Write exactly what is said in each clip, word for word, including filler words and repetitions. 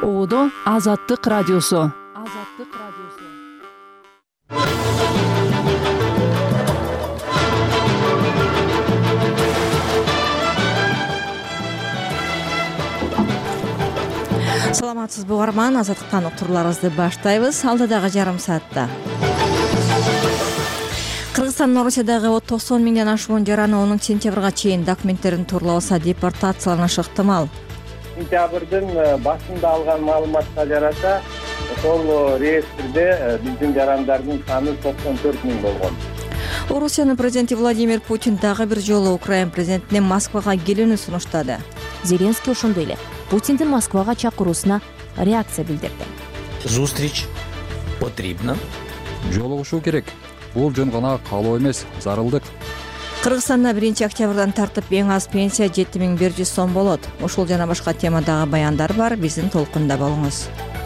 Оодо Азаттык радиосу. Азаттык радиосу. Саламатсызбы угарман, азаттыктан уктурууларыбызды баштайбыз. Алдыдагы жарым саатта Кыргызстандын Орусиядагы токсон миңден ашуун жараны онун сентябрга чейин документтерин туураласа депортацияланышы ыктымал. Сентябрдын башында алган маалыматка жараша, ошол реестрде биздин жарандардын саны токсон төрт миң болгон. Орусиянын президенти Владимир Путин дагы бир жолу Украина президентине Москвага келүүнү сунуштады. Зеленский ошондой эле Путиндин Москвага чакыруусуна реакция билдирди. Зустрич потребна. Жолугушуу керек. Бул жөн гана каалоо эмес, зарылдык. Кыргызстанда биринчи октябрдан тартып эң аз пенсия жети миң бир жүз сом болот. Ушул жана башка темадагы баяндар бар, биздин толкунда болуңуз.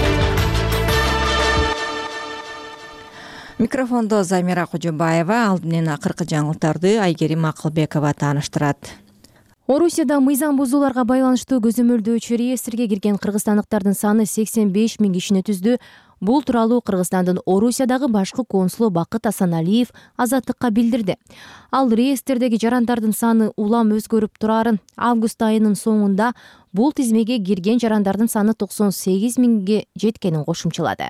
Микрофондо Замира Кожобаева, алдымен акыркы жаңылыктарды Айгерим Акылбекова тааныштырат. Орусияда мыйзам бузууларга байланыштуу көзөмөлдөөчү реестрге кирген кыргызстандыктардын саны сексен беш миң кишини түздү. Бул тууралуу Кыргызстандын Орусиядагы башкы консулу Бакыт Асаналиев Азаттыкка билдирди. Ал реестрдеги жарандардын саны улам өзгөрүп турарын, август айынын соңунда бул тизмеге кирген жарандардын саны токсон сегиз миңге жеткенин кошумчалады.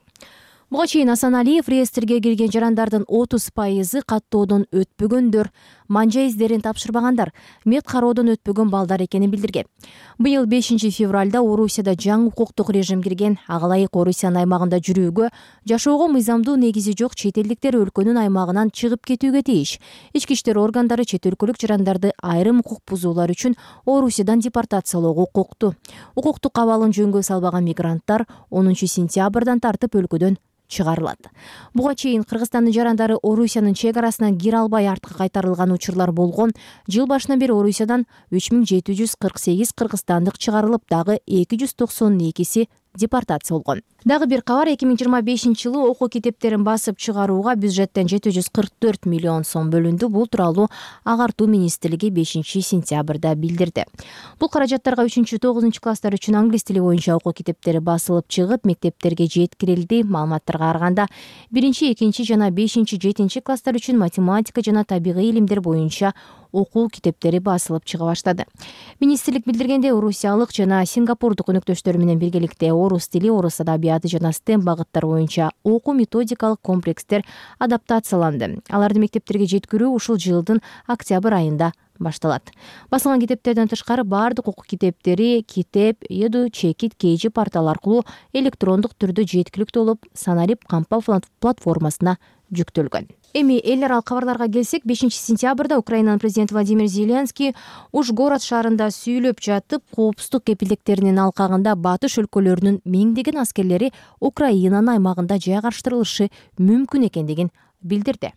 Буга чейин Асаналиев реестрге кирген жарандардын отуз пайызы каттоодон өтпөгөндөр, манжа издерин тапшырбагандар, мед кароодон өтпөгөн балдар экенин билдирген. Быйыл бешинчи февралда Орусияда жаңы укуктук режим кирген. Ага ылайык Орусиянын аймагында жүрүүгө, жашоого мыйзамдуу негизи жок чет элдиктер өлкөнүн аймагынан чыгып кетүүгө тийиш. Ички иштер органдары чет өлкөлүк жарандарды айрым укук бузуулар үчүн Орусиядан депортациялоого укукту. Укуктук абалын жөнгө салбаган мигранттар онунчу сентябрдан тартып өлкөдөн чыгарылат. Буга чейин Кыргызстандын жарандары Орусиянын чек арасынан кире албай артка кайтарылган учурлар болгон. Жыл башынан бери Орусиядан үч миң жети жүз кырк сегиз кыргызстандык чыгарылып, дагы эки жүз токсон экиси депортация болгон. Дагы бир кабар, эки миң жыйырма бешинчи жылы окуу китептерин басып чыгарууга бюджеттен жети жүз кырк төрт миллион сом бөлүндү. Бул тууралуу Агартуу министрлиги бешинчи сентябрда билдирди. Бул каражаттарга үчүнчү тогузунчу класстар үчүн англис тили боюнча окуу китептери басылып чыгып, мектептерге жеткирилди. Маалыматтарга караганда биринчи, экинчи жана бешинчи, жетинчи класстар үчүн математика жана табигый илимдер боюнча окуу китептери басылып чыга баштады. Министрлик билдиргенде, орусиялык жана сингапурдук өнөктөштөрү менен биргеликте орус тили, орус адабияты жана стем багыттар боюнча окуу методикалык комплекстер адаптацияланды. Аларды мектептерге жеткирүү ушул жылдын октябрь айында башталат. Басылган китептерден тышкары баардык окуу китептери Китеп, Edu, Чекит, Кейжи портал аркылуу электрондук түрдө жеткиликтүү болуп, Санарип кампа платформасына жүктөлгөн. Эми эл аралык кабарларга келсек, бешинчи сентябрда Украинанын президенти Владимир Зеленский Ужгород шаарында сүйлөп жатып, коопсуздук кепилдиктеринин алкагында батыш өлкөлөрүнүн миңдеген аскерлери Украинанын аймагында жайгаштырылышы мүмкүн экендигин билдирди.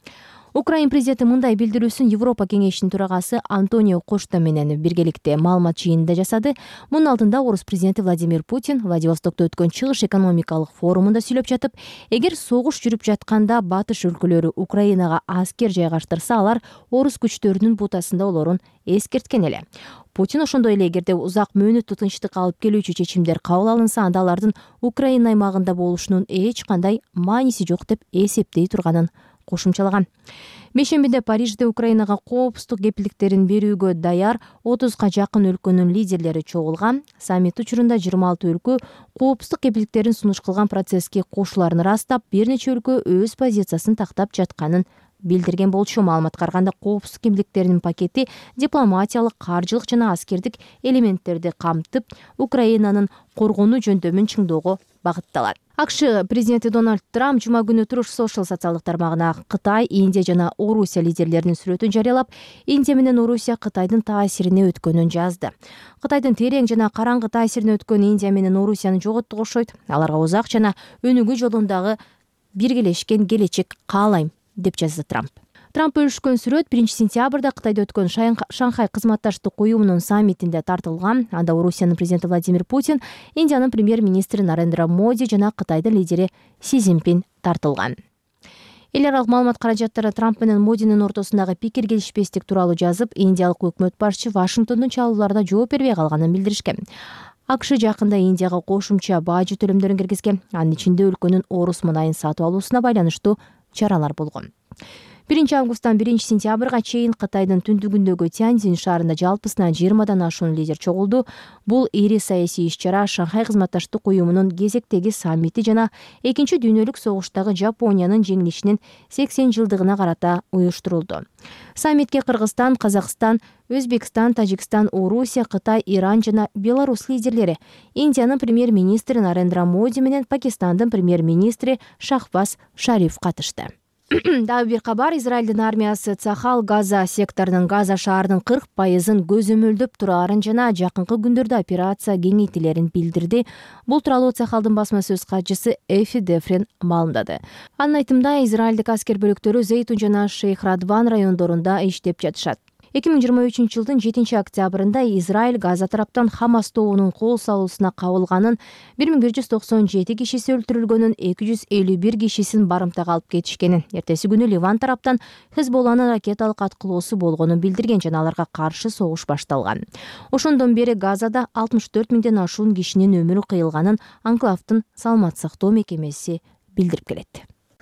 Украин президенти мындай билдирүүсүн Европа кеңешинин төрагасы Антонио Кошта менен биргеликте маалымат жыйынында жасады. Мунун алдында орус президенти Владимир Путин Владивостокто өткөн чыгыш экономикалык форумунда сүйлөп жатып, эгер согуш жүрүп жатканда батыш өлкөлөрү Украинага аскер жайгаштырса, алар орус күчтөрүнүн бутасында болорун эскерткен эле. Путин ошондой эле эгерде узак мөөнөттүү тынчтык алып келүүчү чечимдер кабыл алынса, анда алардын Украина аймагында болушунун эч кандай мааниси жок деп эсептей турганын кошумчалаган. Мешембиде Парижде Украинага коопсуздук кепилдиктерин берүүгө даяр отузга жакын өлкөнүн лидерлери чогулган. Саммит учурунда жыйырма алты өлкө коопсуздук кепилдиктерин сунуш кылган процесске кошуларын ырастап, бир нече өлкө өз позициясын тактап жатканын билдирген болчу. Маалыматка караганда, коопсуздук кепилдиктеринин пакети дипломатиялык, каржылык жана аскердик элементтерди камтып, Украинанын коргонуу жөндөмүн чыңдоого багытталат. АКШ президенти Дональд Трамп жума күнү Truth Social социалдык тармагына Кытай, Индия жана Орусия лидерлеринин сүрөтүн жарыялап, Индия менен Орусия Кытайдын таасирине өткөнүн жазды. Кытайдын терең жана караңгы таасирине өткөн Индия менен Орусияны жоготтук окшойт. Аларга узак жана өнүгүү жолундагы биргелешкен келечек каалайм, деп жазды Трамп. Трамп бөлүшкөн сүрөт биринчи сентябрда Кытайда өткөн Шанхай кызматташтык уюмунун саммитинде тартылган. Анда Орусиянын президенти Владимир Путин, Индиянын премьер-министри Нарендра Моди жана Кытайдын лидери Си Цзиньпин тартылган. Эл аралык маалымат каражаттары Трамп менен Модинин ортосундагы пикир келишпестик тууралуу жазып, индиялык өкмөт башчы Вашингтондун чалууларына жооп бербей калганын билдиришкен. АКШ жакында Индияга кошумча бажы төлөмдөрүн киргизген. Анын ичинде өлкөнүн орус мынайын сатып алуусуна байланыштуу чаралар болгон. биринчи августтан биринчи сентябрга чейин Кытайдын түндүгүндөгү Тяньцзин шаарында жалпысынан жыйырмадан ашуун лидер чогулду. Бул ири саясий иш-чара Шанхай кызматташтык уюмунун кезектеги саммити жана экинчи дүйнөлүк согуштагы Жапониянын жеңилишинин сексен жылдыгына карата уюштурулду. Саммитке Кыргызстан, Казакстан, Өзбекстан, Тажикстан, Орусия, Кытай, Иран жана Беларусь лидерлери, Индиянын премьер-министри Нарендра Моди менен Пакистандын премьер-министри Шахбаз Шариф катышты. Дагы бир кабар. Израилдин армиясы Цахал Газа секторунун Газа шаарынын кырк пайызын көзөмөлдөп турарын жана жакынкы күндөрдө операция кеңейтилерин билдирди. Бул тууралуу Цахалдын басма сөз катчысы Эфи Дефрен маалымдады. Анын айтымында, израилдик аскер бөлүктөрү Зейтун жана Шейх Радван райондорунда иштеп жатышат. эки миң жыйырма үчүнчү жылдын жетинчи октябрында Израиль Газа тараптан Хамас тобунун кол салуусуна кабылганын, бир миң бир жүз токсон жети кишиси өлтүрүлгөнүн, эки жүз элүү бир кишисин барымтага алып кетишкенин, эртеси күнү Ливан тараптан Хезболланын ракеталык аткылоосу болгонун билдирген жана аларга каршы согуш башталган. Ошондон бери Газада алтымыш төрт миңден ашуун кишинин өмүрү кыйылганын Анклавдын саламат сактоо мекемеси билдирип келет.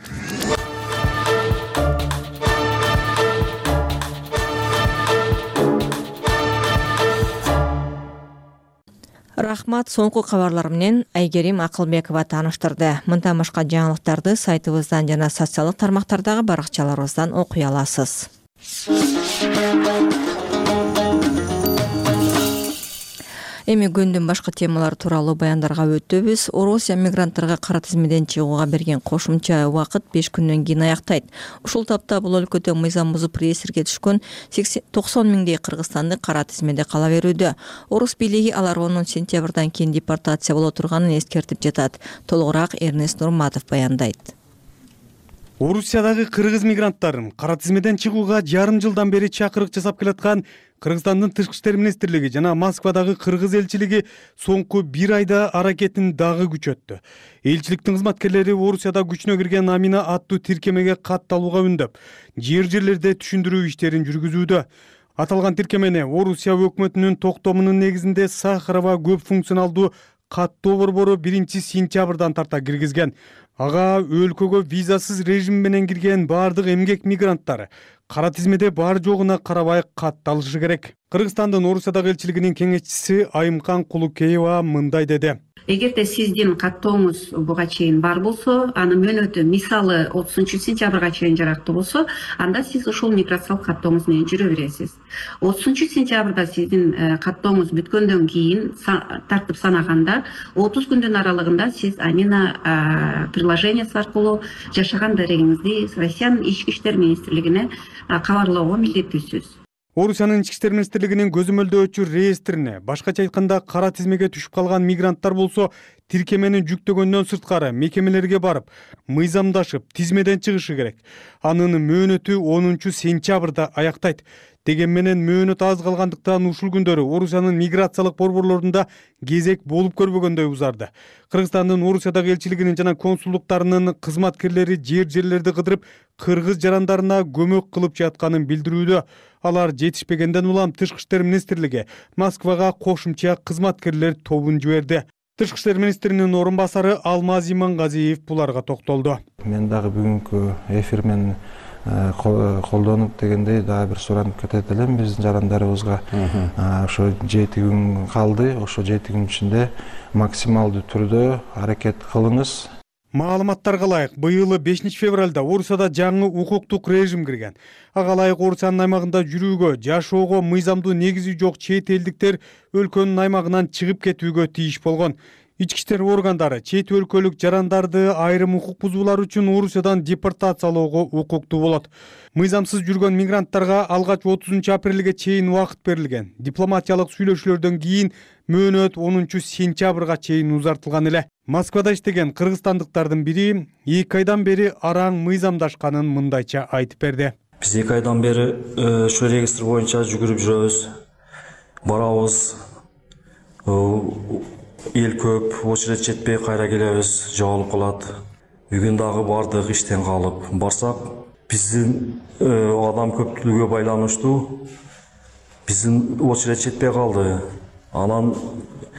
Рахмат, соңку кабарлар менен Айгерим Акылбекова тааныштырды. Мындан башка жаңылыктарды сайтыбыздан жана социалдык тармактардагы баракчаларыбыздан окуй аласыз. Эми күндүн башка темалары тууралуу баяндарга өтөбүз. Орусия мигранттарга кара тизмеден чыгууга берген кошумча убакыт беш күндөн кийин аяктайт. Ушул тапта бул өлкөдө мыйзам бузуп реестрге түшкөн токсон миңдей кыргызстандык кара тизмеде кала берүүдө. Орус бийлиги алар онунчу сентябрдан кийин депортация боло турганын эскертип жатат. Толугураак Эрнест Нурматов баяндайт. Орусиядагы кыргыз мигранттарын кара тизмеден чыгууга жарым жылдан бери чакырык жасап келаткан Кыргызстандын тышкы иштер министрлиги жана Москвадагы кыргыз элчилиги соңку бир айда аракетин дагы күчөттү. Элчиликтин кызматкерлери Орусияда күчүнө кирген Амина аттуу тиркемеге катталууга үндөп, жер жерлерде түшүндүрүү иштерин жүргүзүүдө. Аталган тиркемени Орусия өкмөтүнүн токтомунун негизинде Сахарова көп функционалдуу каттоо борбору биринчи сентябрдан тарта киргизген. Ага өлкөгө визасыз режим менен кирген баардык эмгек мигранттар кара тизмеде бар жогуна карабай катталышы керек. Кыргызстандын Орусиядагы элчилигинин кеңешчиси Айымкан Кулукеева мындай деди. Эгерде сиздин каттооңуз буга чейин бар болсо, анын мөөнөтү мисалы отузунчу сентябрга чейин жарактуу болсо, анда сиз ушул миграциялык каттооңуз менен жүрө бересиз. отузунчу сентябрда сиздин каттооңуз бүткөндөн кийин тартып санаганда отуз күндүн аралыгында сиз Амина приложениясы аркылуу жашаган дарегиңизди Россиянын ички иштер министрлигине кабарлоого милдеттүүсүз. Орусиянын ички иштер министрлигинин көзөмөлдөөчү реестрине, башкача айтканда кара тизмеге түшүп калган мигранттар болсо, тиркемени жүктөгөндөн сырткары мекемелерге барып, мыйзамдашып, тизмеден чыгышы керек. Анын мөөнөтү онунчу сентябрда аяктайт. Деген менен мөөнөт аз калгандыктан ушул күндөрү Орусиянын миграциялык борборлорунда кезек болуп көрбөгөндөй узарды. Кыргызстандын Орусиядагы элчилигинин жана консулдуктарынын кызматкерлери жер жерлерди кыдырып, кыргыз жарандарына көмөк кылып жатканын билдирүүдө. Алар жетишпегенден улам тышкы иштер министрлиги Москвага кошумча кызматкерлер тобун жиберди. Тышкы иштер министринин орун басары Алмаз Имангазиев буларга токтолду. Мен дагы бүгүнкү эфир менен колдонуп дегендей дагы бир суранып кетет элем биздин жарандарыбызга. Ошо жети күн калды. Ошо жети күн ичинде максималдуу түрдө аракет кылыңыз. Маалыматтарга ылайык, быйыл бешинчи февралда Орусияда жаңы укуктук режим кирген. Ага ылайык Орусиянын аймагында жүрүүгө, жашоого мыйзамдуу негизи жок чет элдиктер өлкөнүн аймагынан чыгып кетүүгө тийиш болгон. Ички иштер органдары чет өлкөлүк жарандарды айрым укук бузуулар үчүн Орусиядан депортациялоого укуктуу болот. Мыйзамсыз жүргөн мигранттарга алгач отузунчу апрелге чейин убакыт берилген. Дипломатиялык сүйлөшүүлөрдөн кийин мөөнөт онунчу сентябрга чейин узартылган эле. Москвада иштеген кыргызстандыктардын бири эки айдан бери араң мыйзамдашканын мындайча айтып берди. Биз эки айдан бери ушул регистр боюнча жүгүрүп жүрөбүз. Барабыз. Эл көп, очередь жетпей кайра келебиз, жоголуп калат. Бүгүн дагы бардык иштен калып. Барсак, биздин адам көптүлүгүгө байланыштуу биздин очередь жетпей калды. Анан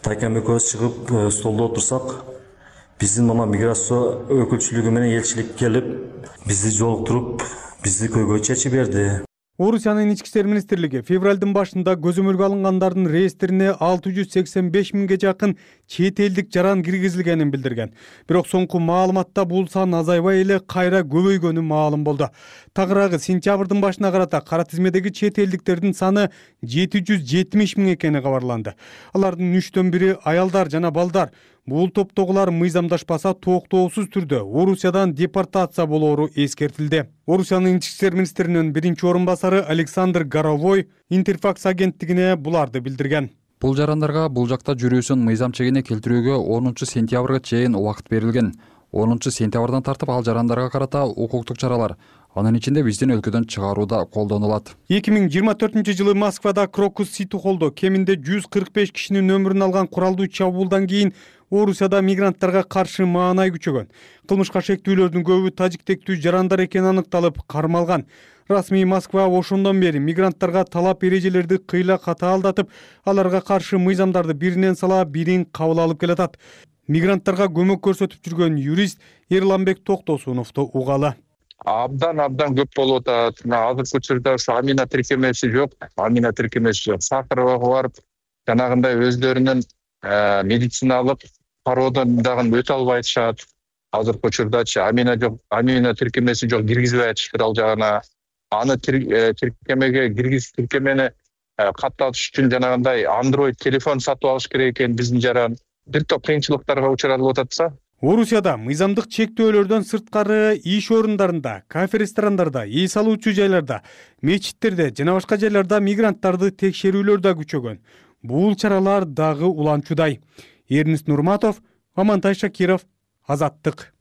Тайкем экөөбүз чыгып столдо отурсак, биздин мына миграция өкүлчүлүгү менен элчилик келип, бизди жолуктуруп, бизди көйгөй чечип берди. Орусиянын ички иштер министрлиги февралдын башында көзөмөлгө алынгандардын реестрине алты жүз сексен беш миңге жакын чет элдик жаран киргизилгенин билдирген. Бирок соңку маалыматта бул сан азайбай эле кайра көбөйгөнү маалым болду. Тагыраагы сентябрдын башына карата кара тизмедеги чет элдиктердин саны жети жүз жетимиш миң экени кабарланды. Алардын үчтөн бири аялдар жана балдар. Бул топтогулар мыйзамдашпаса токтоосуз түрдө Орусиядан депортация болоору эскертилди. Орусиянын ички иштер министринин биринчи орун басары Александр Горовой Интерфакс агенттигине буларды билдирген. Бул жарандарга бул жакта жүрүүсүн мыйзам чегине келтирүүгө онунчу сентябрга чейин убакыт берилген. онунчу сентябрдан тартып ал жарандарга карата укуктук чаралар, анын ичинде биздин өлкөдөн чыгарууда колдонулат. эки миң жыйырма төртүнчү жылы Москвада Крокус Сити холдо кеминде жүз кырк беш кишинин өмүрүн алган куралдуу чабуулдан кийин Орусияда мигранттарга каршы маанай күчөгөн. Кылмышка шектүүлөрдүн көбү тажиктектүү жарандар экени аныкталып, кармалган. Расмий Москва ошондон бери мигранттарга талап эрежелерди кыйла катаалдатып, аларга каршы мыйзамдарды биринен сала бирин кабыл алып келатат. Мигранттарга көмөк көрсөтүп жүргөн юрист Эрланбек Токтосуновду угалы. Абдан абдан көп болуп атат. Азыркы учурда ушу амина тиркемеси жок, амина тиркемеси жок. Сахарова барып, жанагындай өздөрүнүн медициналык кароодон дагы өтө албай атышат. Азыркы учурдачы амина жок, амина тиркемеси жок, киргизбей атышат ал жагына. Аны тиркемеге киргиз тиркемени каттатыш үчүн жанагындай Android телефон сатып алыш керек экен биздин жаран. Бир топ кыйынчылыктарга учуралып ататса. Орусияда мыйзамдык чектөөлөрдөн сырткары иш орундарында, кафе ресторандарда, эс алуучу жайларда, мечиттерде жана башка жайларда мигранттарды текшерүүлөр да күчөгөн. Бул чаралар дагы уланчудай. Эрнис Нурматов, Амантай Шакиров, Азаттык.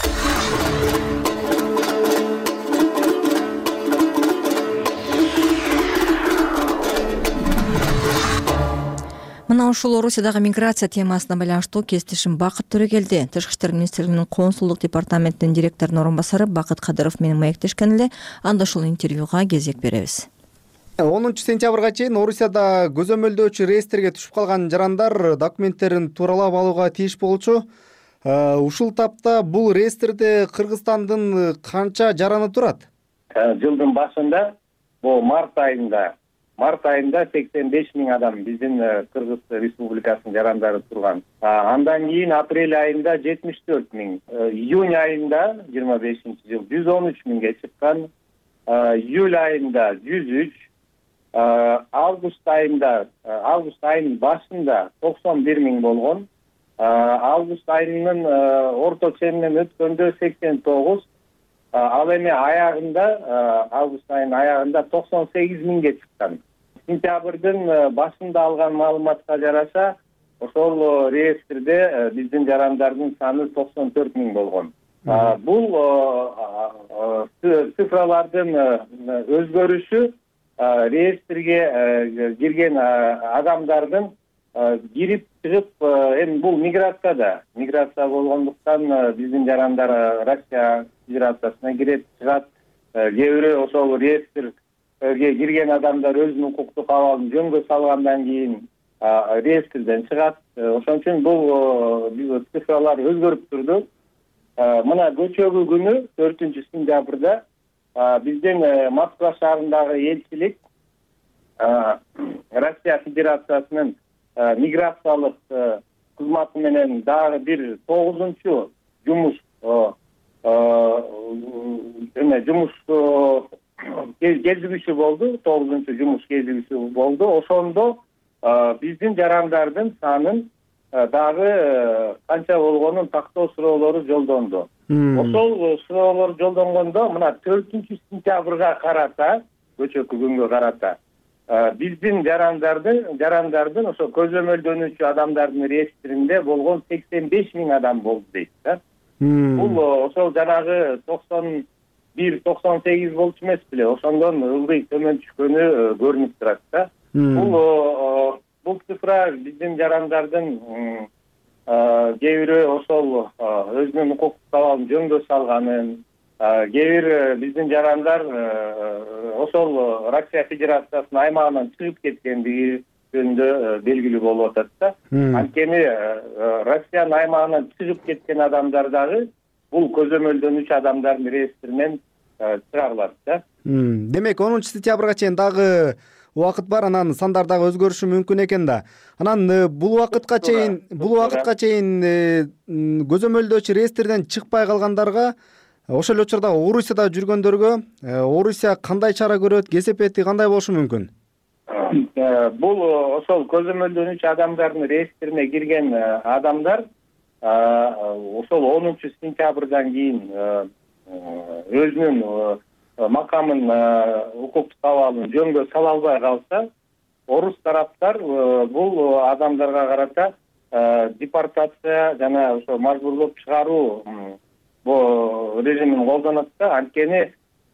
Мына ушул Орусиядагы миграция темасына байланыштуу кесиптешим Бакыт Төрөгелди, Тышкы иштер министрлигинин консулдук департаментинин директорунун орун басары Бакыт Кадыров менен маектешкен эле. Анда ушул интервьюга кезек беребиз. онунчу сентябрга чейин Орусияда көзөмөлдөөчү реестрге түшүп калган жарандар документтерин тууралап алууга тийиш болчу. Ушул тапта бул реестрде Кыргызстандын канча жараны турат? Жылдын башында, бул март айында март айында сексен беш миң адам биздин Кыргыз Республикасынын жарандары турган. Андан кийин апрель айында жетимиш төрт миң, июнь айында жыйырма бешинчи жыл жүз он үч миңге чыккан, июль айында жүз үч, август айында август айынын башында токсон бир миң болгон, август айынын орто ченинен өткөндө сексен тогуз, ал эми аягында август айынын аягында токсон сегиз миңге чыккан. Сентябрдын башында алган маалыматка жараша, ошол реестрде биздин жарандардын саны токсон төрт миң болгон. Бул цифралардын өзгөрүшү реестрге кирген адамдардын кирип чыгып, эми бул миграцияда, миграция болгондуктан биздин жарандар Россия Федерациясына кирет, чыгат. Кээ бирөө ошол реестрге кирген адамдар өзүнүн укуктук абалын жөнгө салгандан кийин реестрден чыгат. Ошон үчүн бул цифралар өзгөрүп турду. Мына көчөгү күнү төртүнчү сентябрда биздин Москва шаарындагы элчилик Россия Федерациясынын миграциялык кызматы менен дагы бир тогузунчу жумуш эме жумуш кезигүүсү болду, тогузунчу жумуш кезигүүсү болду. Ошондо биздин жарандардын санын дагы канча болгонун тактоо суроолору жолдонду. Ошол суроолор жолдонгондо мына төртүнчү сентябрга карата, көчөкү күнгө карата биздин жарандардын жарандардын ошо көзөмөлдөнүүчү адамдардын реестринде болгон сексен беш миң адам болду дейт да. Бул ошол жанагы токсон бир токсон сегиз болчу эмес беле, ошондон ылдый төмөн түшкөнү көрүнүп турат да. Бул бул цифра биздин жарандардын кээ бирөө ошол өзүнүн укуктук абалын жөнгө салганын, кээ бир биздин жарандар ошол Россия Федерациясынын аймагынан чыгып кеткендиги, өткөндө белгилүү болуп атат да. Анткени Россиянын аймагынан чыгып кеткен адамдар дагы бул көзөмөлдөнүүчү адамдардын реестринен чыгарылат да. Демек онунчу сентябрга чейин дагы убакыт бар, анан сандар дагы өзгөрүшү мүмкүн экен да. Анан бул убакытка чейин бул убакытка чейин көзөмөлдөөчү реестрден чыкпай калгандарга, ошол эле учурда Орусияда жүргөндөргө Орусия кандай чара көрөт, кесепети кандай болушу мүмкүн? Бул ошол көзөмөлдөнүүчү адамдардын реестрине кирген адамдар ошол онунчу сентябрдан кийин өзүнүн макамын, укуктук абалын жөнгө сала албай калса, орус тараптар бул адамдарга карата депортация жана ошо мажбурлоп чыгаруу режимин колдонот да. Анткени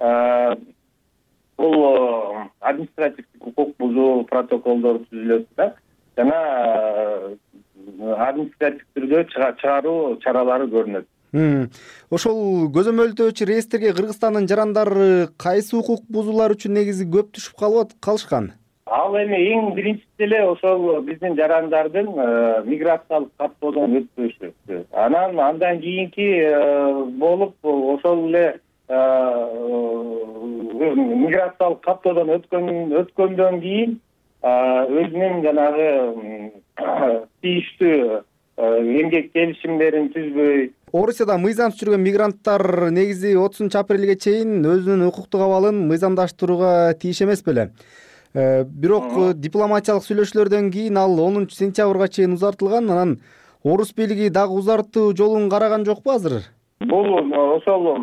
бул административдик укук бузуу протоколдору түзүлөт да, жана административдик түрдө чыгаруу чаралары көрүнөт. Ошол көзөмөлдөөчү реестрге Кыргызстандын жарандары кайсы укук бузуулар үчүн негизи көп түшүп калышкан? Ал эми эң биринчиси эле ошол биздин жарандардын миграциялык каттоодон өтпөшү. Анан андан кийинки болуп ошол эле миграциялык каттоодон өткөндөн кийин өзүнүн жанагы тийиштүү эмгек келишимдерин түзбөй. Орусияда мыйзамсыз жүргөн мигранттар негизи отузунчу апрелге чейин өзүнүн укуктук абалын мыйзамдаштырууга тийиш эмес беле? Бирок дипломатиялык сүйлөшүүлөрдөн кийин ал онунчу сентябрга чейин узартылган. Анан орус бийлиги дагы узартуу жолун караган жокпу азыр? Бул ошол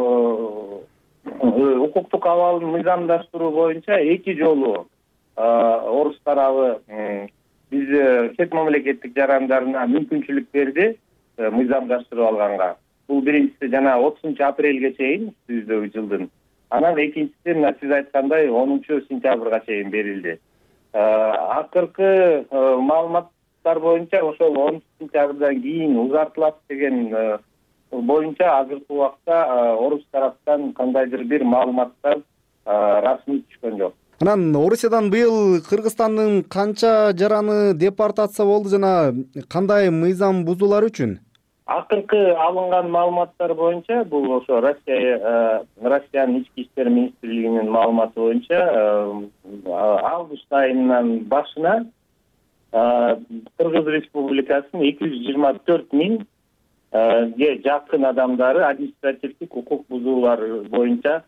укуктук абалын мыйзамдаштыруу боюнча эки жолу орус тарабы биз чет мамлекеттик жарандарына мүмкүнчүлүк берди мыйзамдаштырып алганга. Бул биринчиси жана отузунчу апрелге чейин түздөгү жылдын. Анан экинчиси мына сиз айткандай онунчу сентябрга чейин берилди. Акыркы маалыматтар боюнча ошол онунчу сентябрдан кийин узартылат деген боюнча азыркы убакта орус тараптан кандайдыр бир маалыматтар расмий түшкөн жок. Анан Орусиядан быйыл Кыргызстандын канча жараны депортация болду жана кандай мыйзам бузуулар үчүн? Акыркы алынган маалыматтар боюнча, бул ошо Россия Россиянын ички иштер министрлигинин маалыматы боюнча август айынын башына Кыргыз Республикасынын эки жүз жыйырма төрт миңге жакын адамдары административдик укук бузуулар боюнча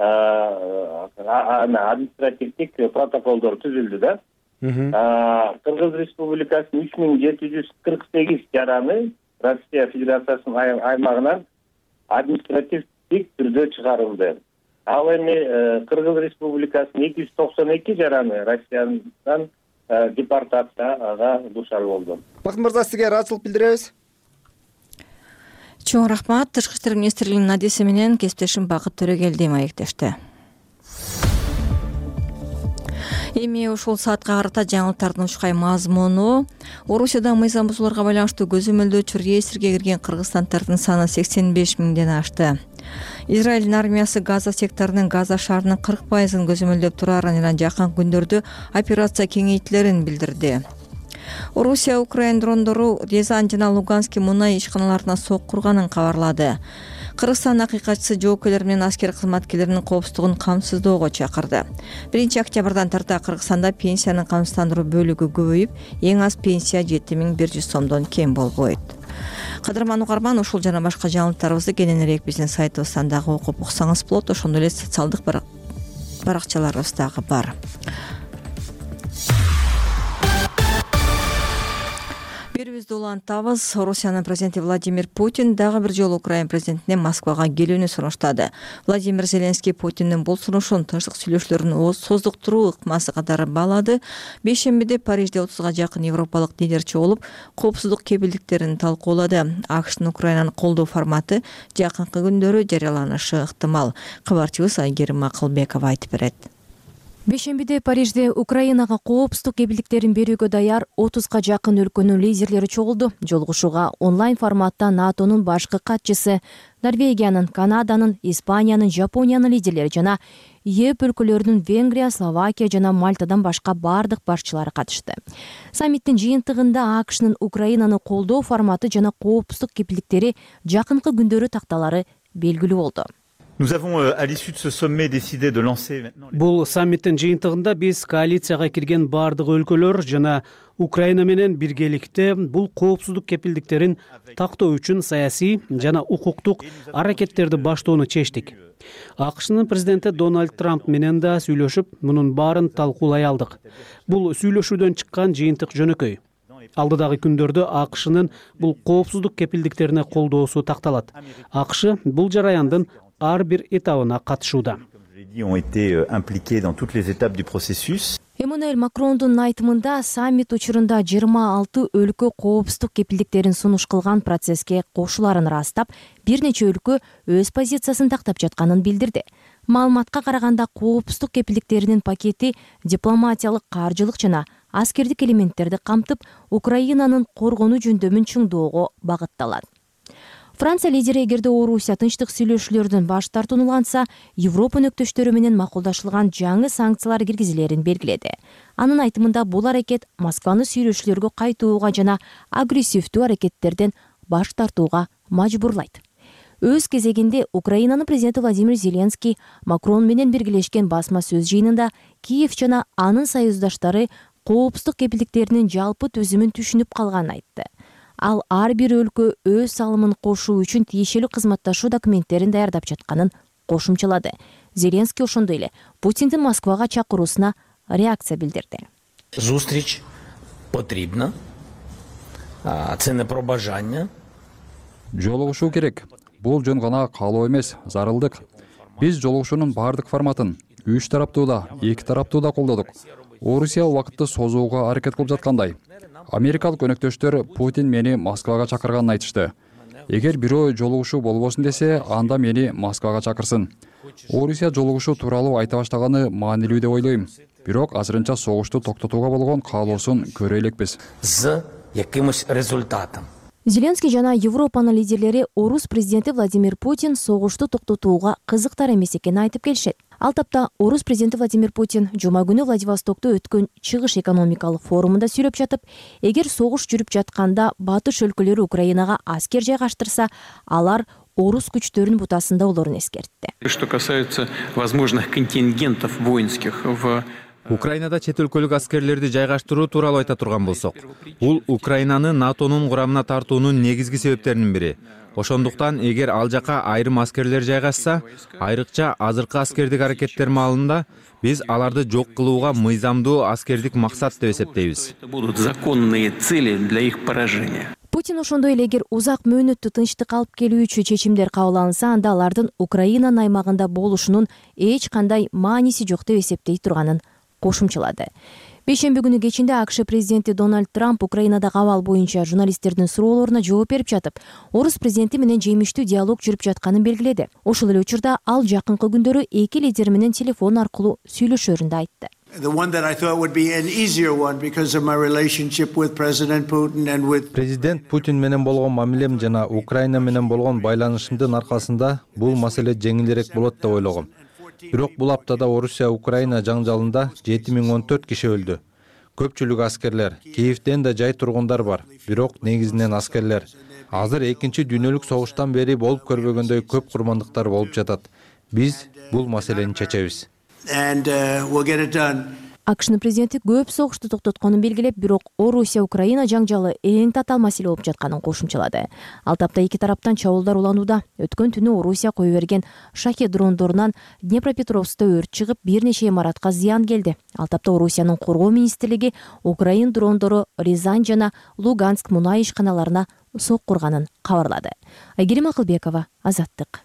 административдик протоколдор түзүлдү да. Кыргыз Республикасынын үч миң жети жүз кырк сегиз жараны Россия Федерациясынын аймагынан административдик түрдө чыгарылды. Ал эми Кыргыз Республикасынын эки жүз токсон эки жараны Россиядан депортацияга дуушар болду. Бакыт мырза, сизге ыраазычылык билдиребиз. Чоң рахмат. Тышкы иштер министрлигинин адиси менен кесиптешим Бакыт Төрөгелди маектешти. Эми ушул саатка карата жаңылыктардын учкай мазмуну: Орусияда мыйзам бузууларга байланыштуу көзөмөлдөөчү реестрге кирген кыргызстандардын саны сексен беш миңден ашты. Израилдин армиясы Газа секторунун Газа шаарынын кырк пайызын көзөмөлдөп турарын жана жакын күндөрдө операция кеңейтилерин билдирди. Орусия Украина дрондору Рязань жана Луганский мунай ишканаларына соккурганын кабарлады. Кыргызстан акыйкатчысы жоокерлер менен аскер кызматкерлеринин коопсуздугун камсыздоого чакырды. биринчи октябрдан тарта Кыргызстанда пенсиянын камсыздандыруу бөлүгү көбөйүп, эң аз пенсия жети миң бир жүз сомдон кем болбойт. Кадырман угарман, ушул жана башка жаңылыктарыбызды кененирээк биздин сайтыбыздан дагы окуп уксаңыз болот. Ошондой эле социалдык баракчаларыбыз дагы бар. Берибизди улантабыз. Орусиянын президенти Владимир Путин дагы бир жолу Украина президентине Москвага келүүнү сунуштады. Владимир Зеленский Путиндин бул сунушун тынчтык сүйлөшүүлөрүн создуктуруу ыкмасы катары баалады. Бейшембиде Парижде отузга жакын европалык лидер чогулуп, коопсуздук кепилдиктерин талкуулады. АКШтын Украинаны колдоо форматы жакынкы күндөрү жарыяланышы ыктымал. Кабарчыбыз Айгерим Акылбекова айтып берет. Бейшембиде Парижде Украинага коопсуздук кепилдиктерин берүүгө даяр отузга жакын өлкөнүн лидерлери чогулду. Жолугушууга онлайн форматта НАТОнун башкы катчысы, Норвегиянын, Канаданын, Испаниянын, Жапониянын лидерлери жана еп өлкөлөрүнүн Венгрия, Словакия жана Мальтадан башка бардык башчылары катышты. Саммиттин жыйынтыгында АКШнын Украинаны колдоо форматы жана коопсуздук кепилдиктери жакынкы күндөрү такталары белгилүү болду. Бул саммиттин жыйынтыгында биз коалицияга кирген бардык өлкөлөр жана Украина менен биргеликте бул коопсуздук кепилдиктерин тактоо үчүн саясий жана укуктук аракеттерди баштоону чечтик. АКШнын президенти Дональд Трамп менен да сүйлөшүп, мунун баарын талкуулай алдык. Бул сүйлөшүүдөн чыккан жыйынтык жөнөкөй. Алдыдагы күндөрдө АКШнын бул коопсуздук кепилдиктерине колдоосу такталат. АКШ бул жараяндын ар бир этабына катышууда. Эммануэль Макрондун айтымында саммит учурунда жыйырма алты өлкө коопсуздук кепилдиктерин сунуш кылган процесске кошуларын ырастап, бир нече өлкө өз позициясын тактап жатканын билдирди. Маалыматка караганда коопсуздук кепилдиктеринин пакети дипломатиялык, каржылык жана аскердик элементтерди камтып, Украинанын коргонуу жөндөмүн чыңдоого багытталат. Франция лидери эгерде Орусия тынчтык сүйлөшүүлөрдөн баш тартуунуланса, Европа өнөктөштөрү менен макулдашылган жаңы санкциялар киргизилерин белгиледи. Анын айтымында бул аракет Москваны сүйлөшүүлөргө кайтууга жана агрессивдүү аракеттерден баш тартууга мажбурлайт. Өз кезегинде Украинанын президенти Владимир Зеленский Макрон менен биргелешкен басма сөз жыйынында Киев жана анын союздаштары коопсуздук кепилдиктеринин жалпы төзүмүн түшүнүп калганын айтты. Ал ар бир өлкө өз салымын кошуу үчүн тиешелүү кызматташуу документтерин даярдап жатканын кошумчалады. Зеленский ошондой эле Путиндин Москвага чакыруусуна реакция билдирди. Зустріч потрібна. Це не про бажання. Жолугушуу керек. Бул жөн гана каалоо эмес, зарылдык. Биз жолугушуунун бардык форматын үч тараптуу да, эки тараптуу да колдодук. Орусия убакытты созууга аракет кылып жаткандай. Америкалык өнөктөштөр Путин мени Москвага чакырганын айтышты. Эгер бирөө жолугушуу болбосун десе, анда мени Москвага чакырсын. Орусия жолугушуу тууралуу айта баштаганы маанилүү деп ойлойм. Бирок азырынча согушту токтотууга болгон каалоосун көрө элекпиз. З якимось результатом. Зеленский жана Европанын лидерлери орус президенти Владимир Путин согушту токтотууга кызыктар эмес экенин айтып келишет. Ал тапта орус президенти Владимир Путин жума күнү Владивостокто өткөн чыгыш экономикалык форумунда сүйлөп жатып, эгер согуш жүрүп жатканда батыш өлкөлөрү Украинага аскер жайгаштырса, алар орус күчтөрүнүн бутасында болорун эскертти. Что касается возможных контингентов воинских в Украинада чет өлкөлүк аскерлерди жайгаштыруу тууралуу айта турган болсок, бул Украинаны НАТОнун курамына тартуунун негизги себептеринин бири. Ошондуктан эгер ал жака айрым аскерлер жайгашса, айрыкча азыркы аскердик аракеттер маалында биз аларды жок кылууга мыйзамдуу аскердик максат деп эсептейбиз. Будут законные цели для их поражения. Путин ошондой эле эгер узак мөөнөттүү тынчтык алып келүүчү чечимдер кабыл алынса, анда алардын Украинанын аймагында болушунун эч кандай мааниси жок деп эсептей турганын кошумчалады. Бейшемби күнү кечинде АКШ президенти Дональд Трамп Украинадагы абал боюнча журналисттердин суроолоруна жооп берип жатып, орус президенти менен жемиштүү диалог жүрүп жатканын белгиледи. Ошол эле учурда ал жакынкы күндөрү эки лидер менен телефон аркылуу сүйлөшөрүн да айтты. Президент Путин менен болгон мамилем жана Украина менен болгон байланышымдын аркасында бул маселе жеңилирээк болот деп ойлогом. Бирок бул аптада Орусия-Украина жаңжалында жети миң он төрт киши өлдү. Көпчүлүк аскерлер, Киевден да жай тургундар бар, бирок негизинен аскерлер. Азыр экинчи дүйнөлүк согуштан бери болуп көрбөгөндөй көп курмандыктар болуп жатат. Биз бул маселени чечебиз. АКШнын президенти көп согушту токтотконун белгилеп, бирок Орусия-Украина жаңжалы эң татаал маселе болуп жатканын кошумчалады. Ал тапта эки тараптан чабуулдар уланууда. Өткөн түнү Орусия кое берген шахет дрондорунан Днепропетровскто өрт чыгып, бир нече имаратка зыян келди. Ал тапта Орусиянын коргоо министрлиги Украин дрондору Рязань жана Луганск мунай ишканаларына соккурганын кабарлады. Айгерим Акылбекова, Азаттык.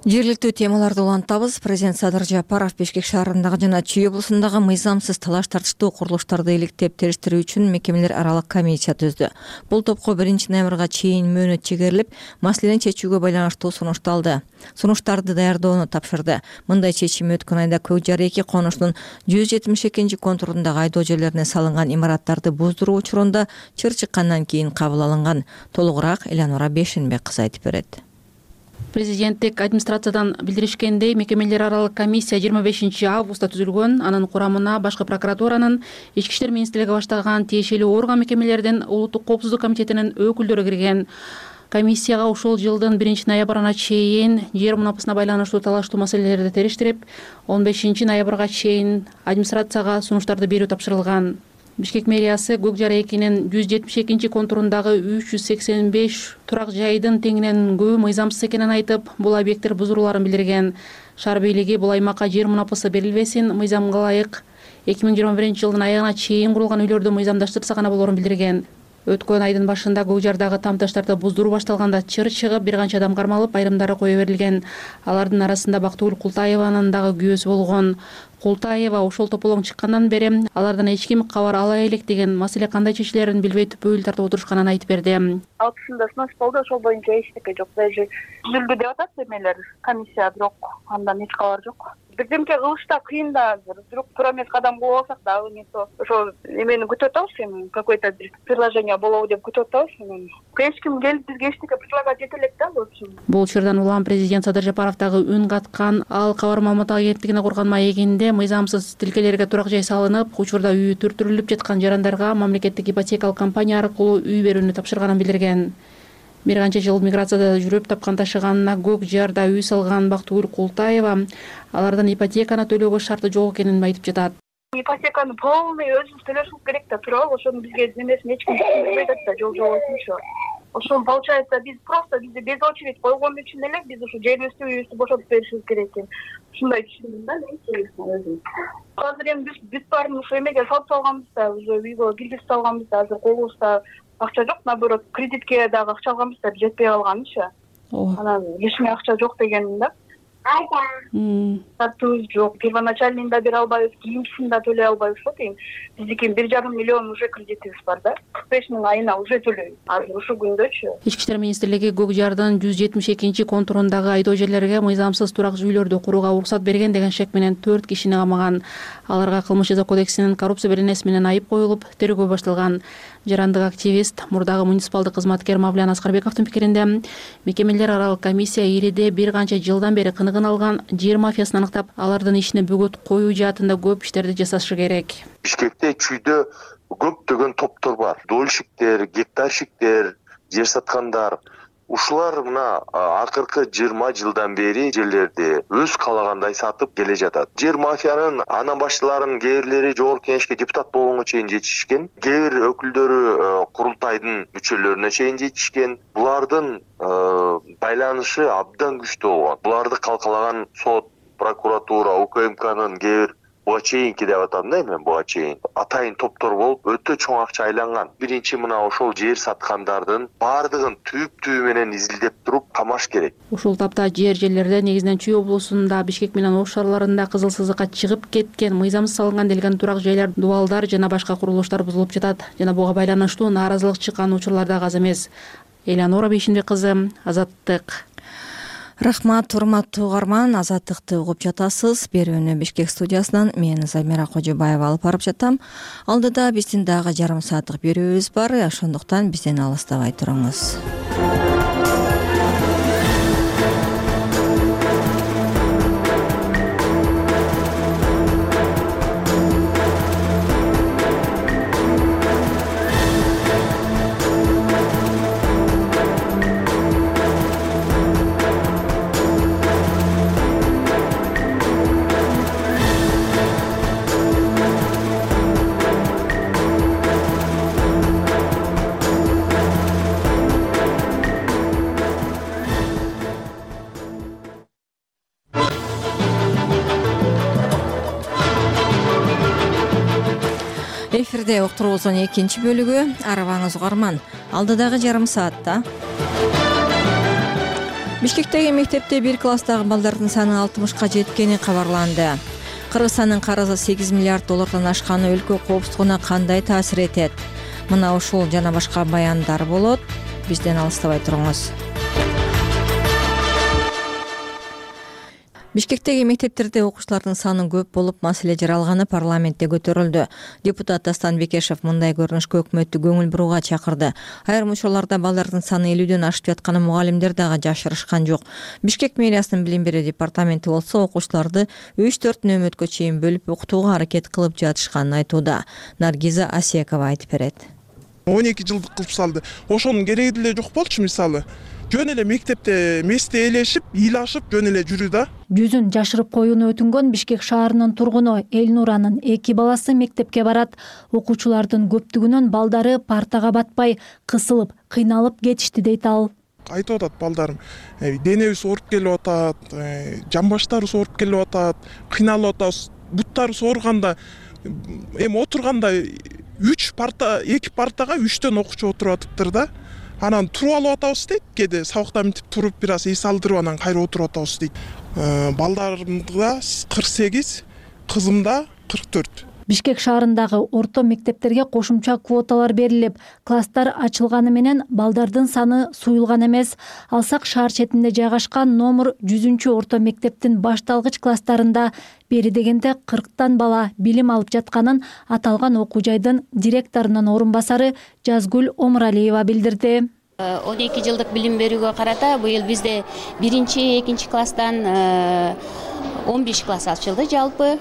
Жергиликтүү темаларды улантабыз. Президент Садыр Жапаров Бишкек шаарындагы жана Чүй облусундагы мыйзамсыз талаш тартыштуу курулуштарды иликтеп териштирүү үчүн мекемелер аралык комиссия түздү. Бул топко биринчи ноябрга чейин мөөнөт чегерилип, маселени чечүүгө байланыштуу сунушталды. Сунуштарды даярдоону тапшырды. Мындай чечим өткөн айда Көк Жар эки конуштун жүз жетимиш экинчи контурундагы айдоо жерлерине салынган имараттарды буздуруу учурунда чыр чыккандан кийин кабыл алынган. Толугураак Элянура Бешинбек кызы айтып берет. Президенттик администрациядан билдиришкендей, мекемелер аралык комиссия жыйырма бешинчи августта түзүлгөн. Анын курамына башкы прокуратуранын, Ички иштер министрлиги баштаган тиешелүү орган мекемелердин Улуттук коопсуздук комитетинин өкүлдөрү кирген. Комиссияга ушул жылдын биринчи ноябрына чейин жер мунапасына байланыштуу талаштуу маселелерди териштирип, он бешинчи ноябрга чейин администрацияга сунуштарды берүү тапшырылган. Бишкек мэриясы Көк Жар экинин жүз жетимиш экинчи контурундагы үч жүз сексен беш турак жайдын теңинен көбү мыйзамсыз экенин айтып, бул объекттер бузуруларын билдирген. Шаар бийлиги бул аймакка жер мунапасы берилбесин, мыйзамга ылайык эки миң жыйырма биринчи жылдын аягына чейин курулган үйлөрдү мыйзамдаштырса гана болорун билдирген. Өткөн айдын башында Көк Жардагы там таштарды буздуруу башталганда чыр чыгып, бир канча адам кармалып, айрымдары кое берилген. Алардын арасында Бактыгүл Култаеванын дагы күйөөсү болгон. Култаева ошол тополоң чыккандан бери алардан эч ким кабар ала элек деген, маселе кандай чечилерин билбей түпөйүл тартып отурушканын айтып берди. Алтысында сунуш болду, ошол боюнча эчтеке жок. Даже түзүлдү деп атат эмелер, комиссия, бирок андан эч кабар жок. Бирдемке кылышта кыйын да азыр. Бирок туура эмес кадам кылып алсак дагы не то. Ошол эмени күтүп атабыз эми, какой-то бир предложение болобу деп күтүп атабыз эми. Эч ким келип бизге эчтеке предлагать эте элек да, в общем. Бул учурдан улам президент Садыр Жапаров дагы үн каткан. Ал Кабар Маалымат агенттигине курган маегинде мыйзамсыз тилкелерге турак жай салынып, учурда үйү түртүрүлүп жаткан жарандарга мамлекеттик ипотекалык компания аркылуу үй берүүнү тапшырганын билдирген. Бир канча жыл миграцияда жүрүп тапкан ташыганына Көк Жарда үй салган Бактыгүл Култаева алардан ипотеканы төлөөгө шарты жок экенин айтып жатат. Ипотеканы полный өзүбүз төлөшүбүз керек да, туурабы? Ошону бизге немесин эч ким түшүнбөй атат да, жол жобосунчу. Ошол получается биз просто бизди без очередь койгон үчүн эле биз ушу жерибизди, үйүбүздү бошотуп беришибиз керек экен. Ушундай түшүндүм да мен өзүм. Азыр эми биз бүт баарын ушу эмеге салып салганбыз да, уже үйгө киргизип салганбыз да, азыр колубузда акча жок, наоборот, кредитке дагы акча алганбыз да, жетпей калганчы. Анан лишний акча жок дегеним да. Тартуубуз жок, первоначальныйын да бере албайбыз, кийинкисин да төлөй албайбыз да дейм. Биздики бир жарым миллион уже кредитибиз бар да. кырк беш миң айына уже төлөйбүз. Азыр ушу күндөчү. Ички иштер министрлиги Көк Жардын жүз жетимиш экинчи контурундагы айдоо жерлерге мыйзамсыз турак үйлөрдү курууга уруксат берген деген шек менен төрт кишини камаган. Аларга кылмыш жаза кодексинин коррупция беренеси менен айып коюлуп, тергөө башталган. Жарандык активист, мурдагы муниципалдык кызматкер Мавлян Аскарбековдун пикиринде, мекемелер аралык комиссия ириде бир канча жылдан бери кыныгын алган жер мафиясын аныктап, алардын ишине бөгөт коюу жаатында көп иштерди жасашы керек. Бишкекте, Чүйдө көптөгөн топтор бар. Дольщиктер, гектарщиктер, жер саткандар. Ушулар мына акыркы жыйырма жылдан бери жерлерди өз каалагандай сатып келе жатат. Жер мафиянын анан башчыларынын кээ бирлери жогорку кеңешке депутат болгонго чейин жетишкен, кээ бир өкүлдөрү курултайдын мүчөлөрүнө чейин жетишкен. Булардын байланышы абдан күчтүү болгон. Буларды калкалаган сот, прокуратура, У К М Кнын кээ бир буга чейинки деп атам да мен, буга чейин атайын топтор болуп өтө чоң акча айланган. Биринчи мына ошол жер саткандардын баардыгын түп-түбү менен изилдеп туруп камаш керек. Ушул тапта жер жерлерде негизинен Чүй облусунда, Бишкек менен Ош шаарларында кызыл сызыкка чыгып кеткен, мыйзамсыз салынган делген турак жайлар, дубалдар жана башка курулуштар бузулуп жатат. Жана буга байланыштуу нааразылык чыккан учурлар да аз эмес. Элянура Бешинбек кызы, Азаттык. Рахмат, урматтуу угарман, Азаттыкты угуп жатасыз. Берүүнү Бишкек студиясынан мен Замира Кожобаева алып барып жатам. Алдыда биздин дагы жарым сааттык берүүбүз бар, ошондуктан бизден алыстабай туруңуз. Эфирде уктуруубуздун экинчи бөлүгү. Арыбаңыз угарман. Алдыдагы жарым саатта Бишкектеги мектепте бир класстагы балдардын саны алтымышка жеткени кабарланды. Кыргызстандын карызы сегиз миллиард доллардан ашканы өлкө коопсуздугуна кандай таасир этет? Мына ушул жана башка баяндар болот. Бизден алыстабай туруңуз. Бишкектеги мектептерде окуучулардын саны көп болуп, маселе жаралганы парламентте көтөрүлдү. Депутат Дастан Бекешев мындай көрүнүшкө өкмөттү көңүл бурууга чакырды. Айрым учурларда балдардын саны элүүдөн ашып жатканы мугалимдер дагы жашырышкан жок. Бишкек мэриясынын билим берүү департаменти болсо окуучуларды үч төрт нөөмөткө чейин бөлүп окутууга аракет кылып жатышканын айтууда. Наргиза Асиякова айтып берет. он эки жылдык кылып салды. Ошонун кереги деле жок болчу мисалы. Жөн эле мектепте месте ээлешип, ыйлашып жөн эле жүрүү да. Жүзүн жашырып коюуну өтүнгөн Бишкек шаарынын тургуну Элнуранын эки баласы мектепке барат. Окуучулардын көптүгүнөн балдары партага батпай, кысылып, кыйналып кетишти дейт ал. Айтып атат балдарым, денебиз ооруп келип атат, жамбаштарыбыз ооруп келип атат, кыйналып атабыз, буттарыбыз ооруганда, эми отурганда үч парта, эки партага үчтөн окуучу отуруп атыптыр да. Анан туруп алып атабыз дейт, кээде сабакта мынтип туруп бир аз эс алдырып анан кайра отуруп атабыз дейт. Балдарымда кырк сегиз, кызымда кырк төрт. Бишкек шаарындагы орто мектептерге кошумча квоталар берилип, класстар ачылганы менен балдардын саны суюлган эмес. Алсак шаар четинде жайгашкан номер жүзүнчү орто мектептин башталгыч класстарында бери дегенде кырктан бала билим алып жатканын аталган окуу жайдын директорунун орун басары Жазгүл Омуралиева билдирди. он эки жылдык билим берүүгө карата быйыл бизде биринчи, экинчи класстан он беш класс ачылды жалпы.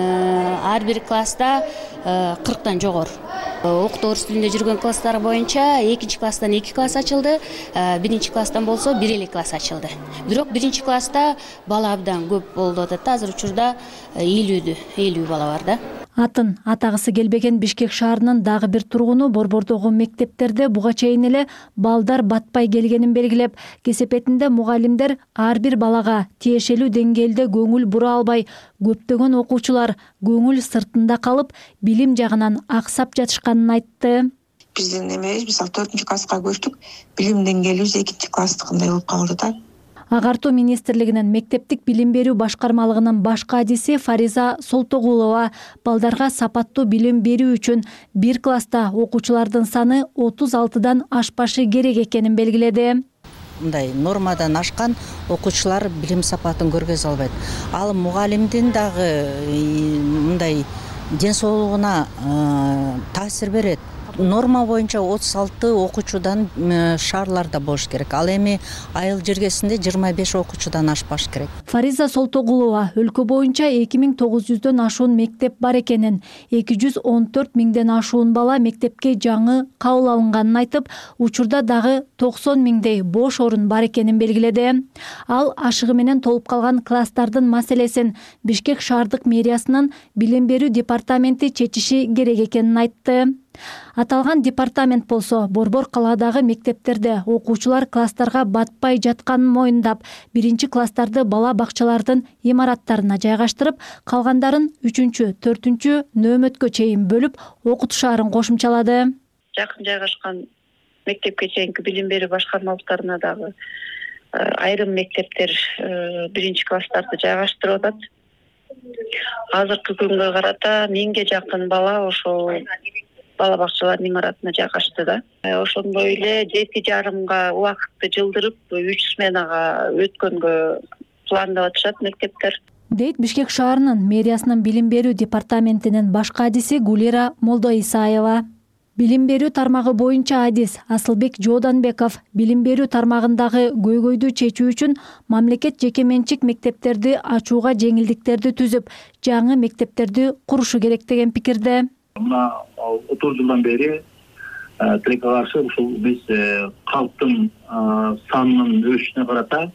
Ар бир класста кырктан жогору. Окутуу орус тилинде жүргөн класстар боюнча экинчи класстан эки класс ачылды, биринчи класстан болсо бир эле класс ачылды. Бирок биринчи класста бала абдан көп болду атат. Азыр учурда элүү элүү бала бар да. Атын атагысы келбеген Бишкек шаарынын дагы бир тургуну Борбордогу мектептерде буга чейин эле балдар батпай келгенин белгилеп, кесепетинде мугалимдер ар бир балага тиешелүү деңгээлде көңүл бура албай, көптөгөн окуучулар көңүл сыртында калып, билим жагынан аксап жатышканын айтты. Биздин эмебиз мисалы төртүнчү класска көчтүк, билим деңгээлибиз экинчи класстыкындай болуп калды да. Агартуу министрлигинин мектептик билим берүү башкармалыгынын баш кадиси Фариза Солтогулова балдарга сапаттуу билим берүү үчүн бир класста окуучулардын саны отуз алтыдан ашпашы керек экенин белгиледи. Мындай нормадан ашкан окуучулар билим сапатын көргөзө албайт. Ал мугалимдин дагы мындай ден соолугуна таасир берет. Норма боюнча отуз алты окуучудан шаарларда болуш керек. Ал эми айыл жергесинде жыйырма беш окуучудан ашпаш керек. Фариза Солтогулова өлкө боюнча эки миң тогуз жүздөн ашуун мектеп бар экенин, эки жүз он төрт миңден ашуун бала мектепке жаңы кабыл алынганын айтып, учурда дагы токсон миңдей бош орун бар экенин белгиледи. Ал ашыгы менен толуп калган класстардын маселесин Бишкек шаардык мэриясынын билим берүү департаменти чечиши керек экенин айтты. Аталган департамент болсо Борбор калаадагы мектептерде окуучулар класстарга батпай жатканын моюндап, биринчи класстарды бала бакчалардын имараттарына жайгаштырып, калгандарын үчүнчү, төртүнчү нөөмөткө чейин бөлүп окутушаарын кошумчалады. Жакын жайгашкан мектепке чейинки билим берүү башкармалыктарына дагы айрым мектептер биринчи класстарды жайгаштырып атат. Азыркы күнгө карата миңге жакын бала ошол бала бакчалардын имаратына жайгашты да. Ошондой эле жети жарымга убакытты жылдырып, үч сменага өткөнгө пландап атышат мектептер. Дейт Бишкек шаарынын мэриясынын билим берүү департаментинин баш кадиси Гулира Молдоисаева. Билим берүү тармагы боюнча адис Асылбек Жооданбеков билим берүү тармагындагы көйгөйдү чечүү үчүн мамлекет жеке менчик мектептерди ачууга жеңилдиктерди түзүп, жаңы мектептерди курушу керек деген пикирде. Мына отуз жылдан бери тилекке каршы ушул биз калктын санынын өсүшүнө карата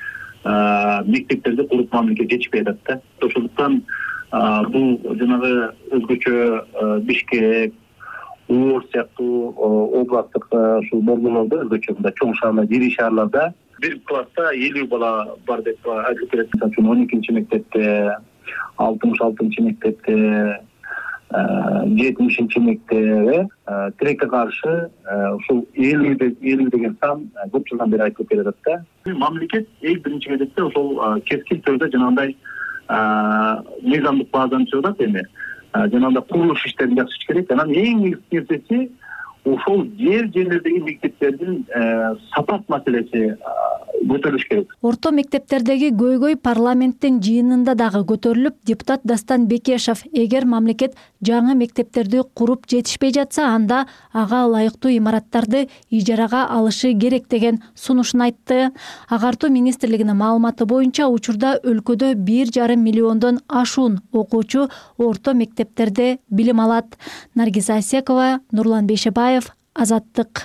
мектептерди куруп мамлекет жетишпей атат да. Ошондуктан бул жанагы өзгөчө Бишкек, Орус сыяктуу областтык ушул борборлордо өзгөчө мындай чоң шаарлар, ири шаарларда бир класста элүү бала бар деп айтылып келет. Мисалы үчүн он экинчи мектепте, алтымыш алтынчы мектепте, жетимишинчи мектеби тилекке каршы ушул элүү элүү деген сан көп жылдан бери айтылып келе жатат да. Мамлекет эң биринчи кезекте ошол кескин түрдө жанагындай мыйзамдык базаны чыгып атат эми жанагындай курулуш иштерин жакшы керек. Анан эң негизги нерсеси ошол жер жерлердеги мектептердин сапат маселеси көтөрүлүш керек. Орто мектептердеги көйгөй парламенттин жыйынында дагы көтөрүлүп, депутат Дастан Бекешев эгер мамлекет жаңы мектептерди куруп жетишпей жатса, анда ага ылайыктуу имараттарды ижарага алышы керек деген сунушун айтты. Агартуу министрлигинин маалыматы боюнча учурда өлкөдө бир жарым миллиондон ашуун окуучу орто мектептерде билим алат. Наргиз Асекова, Нурлан Бейшебаев, Азаттык.